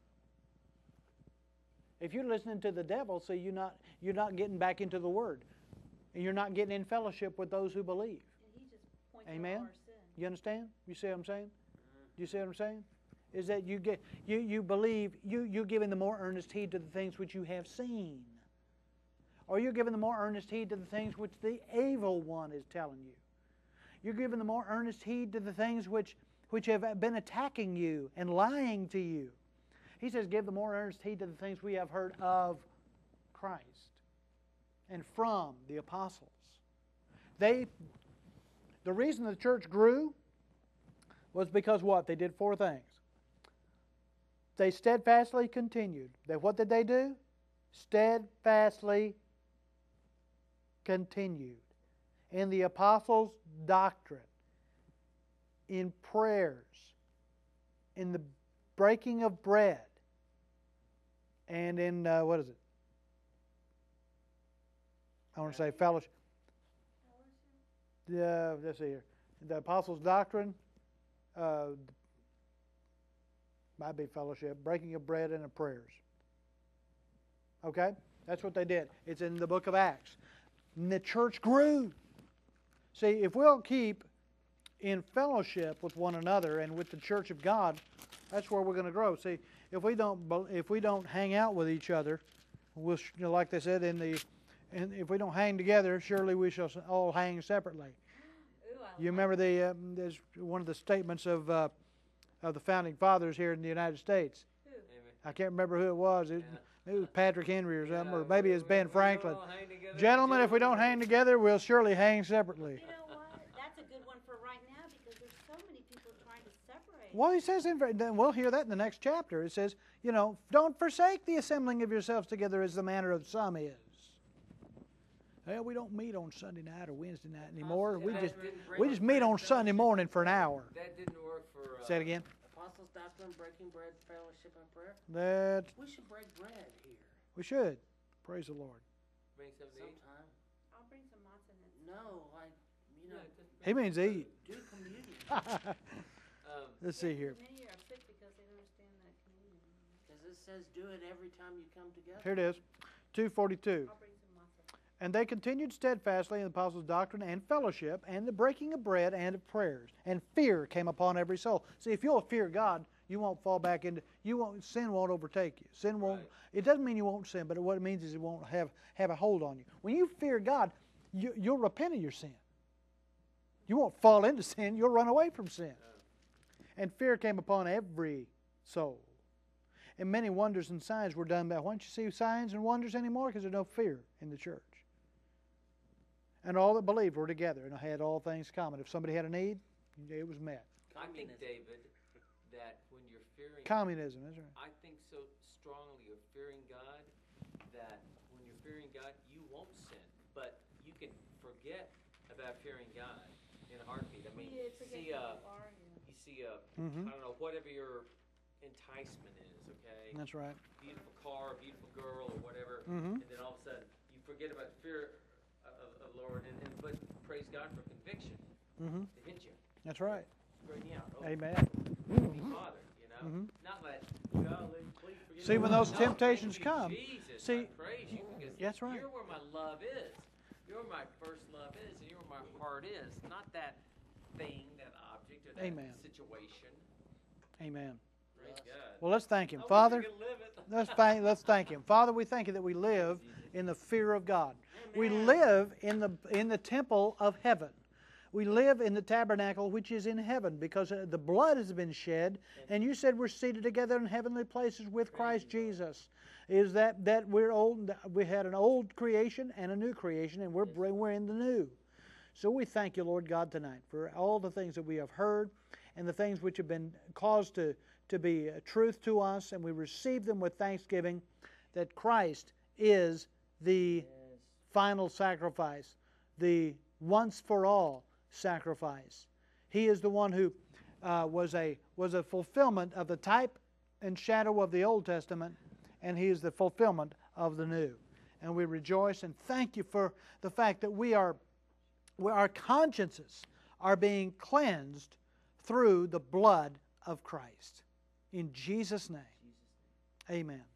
If you're listening to the devil, see, you're not you're not getting back into the Word, and you're not getting in fellowship with those who believe. And he just points Amen? out our sin. You understand? You see what I'm saying? Do you see what I'm saying? Is that you get you you believe you you're giving the more earnest heed to the things which you have seen, or you're giving the more earnest heed to the things which the evil one is telling you. You're giving the more earnest heed to the things which which have been attacking you and lying to you. He says, give the more earnest heed to the things we have heard of Christ and from the apostles. They, the reason the church grew was because what? They did four things. They steadfastly continued. They, what did they do? Steadfastly continued in the apostles' doctrine, in prayers, in the breaking of bread, and in, uh, what is it? I want to say fellowship. Yeah, let's see here. The Apostles' Doctrine, uh, might be fellowship, breaking of bread, and the prayers. Okay? That's what they did. It's in the book of Acts. And the church grew. See, if we'll keep in fellowship with one another and with the church of God, that's where we're going to grow. See, if we don't if we don't hang out with each other, we'll, you know, like they said in the, and if we don't hang together, surely we shall all hang separately. Ooh, I You remember the uh, there's one of the statements of uh, of the founding fathers here in the United States. Who? I can't remember who it was. It, it was Patrick Henry or something, or Yeah, maybe we- it's we- Ben we Franklin. all hang together. Gentlemen, if we don't hang together, we'll surely hang separately. You know what? That's a good one for right now because there's so many people trying to separate. Well, he says, in, then we'll hear that in the next chapter. It says, you know, don't forsake the assembling of yourselves together as the manner of some is. Well, we don't meet on Sunday night or Wednesday night anymore. We That just didn't we break just meet bread on Sunday fellowship. morning for an hour. That didn't work for. Uh, Say it again. Apostles' Doctrine, breaking bread, fellowship, and prayer. That We should break bread here we should. Praise the Lord. Bring something to eat. sometime. I'll bring some matzah nuts. No, like, you know, Yeah, just He means eat. do communion. Um, Let's see here. Many are sick because they don't understand that communion. Because it says do it every time you come together. Here it is. two forty-two. I'll bring some matzah. And they continued steadfastly in the apostles' doctrine and fellowship and the breaking of bread and of prayers. And fear came upon every soul. See, if you'll fear God, you won't fall back into, you won't, sin won't overtake you. Sin won't, Right. it doesn't mean you won't sin, but what it means is it won't have, have a hold on you. When you fear God, you, you'll repent of your sin. You won't fall into sin, you'll run away from sin. And fear came upon every soul. And many wonders and signs were done by. Why don't you see signs and wonders anymore? Because there's no fear in the church. And all that believed were together and had all things common. If somebody had a need, it was met. I think, Communism. David, that when you're fearing, Communism, is right. I think so strongly of fearing God that when you're fearing God, you won't sin, but you can forget about fearing God in a heartbeat. I mean, Yeah, forget see, who uh, you are, yeah. you see, uh, Mhm. I don't know, whatever your enticement is, okay? That's right. Beautiful car, beautiful girl, or whatever, Mhm. and then all of a sudden you forget about the fear of, of, of Lord, and, and but praise God for conviction Mhm. to hit you, That's right. bring you out. Oh, Amen. Heavenly Father, you know, Mhm. not let golly, please forgive See, me. when those No, temptations thank you, come, Jesus, see- I praise you because That's right. you're where my love is. You're where my first love is, and you're where my heart is. Not that thing, that object, or that Amen. situation. Amen. Praise God. Well, let's thank Him. I wish I Father, could live it. let's thank, let's thank Him. Father, we thank You that we live in the fear of God. We Amen. live in the, in the temple of heaven. We live in the tabernacle which is in heaven because uh, the blood has been shed, and You said we're seated together in heavenly places with Christ Jesus. Is that, that we're old? We had an old creation and a new creation, and we're, we're in the new. So we thank You, Lord God, tonight for all the things that we have heard and the things which have been caused to, to be a truth to us, and we receive them with thanksgiving that Christ is the final sacrifice, the once for all sacrifice. He is the one who uh, was a was a fulfillment of the type and shadow of the Old Testament, and He is the fulfillment of the new. And we rejoice and thank You for the fact that we are, we, our consciences are being cleansed through the blood of Christ. In Jesus' name, amen.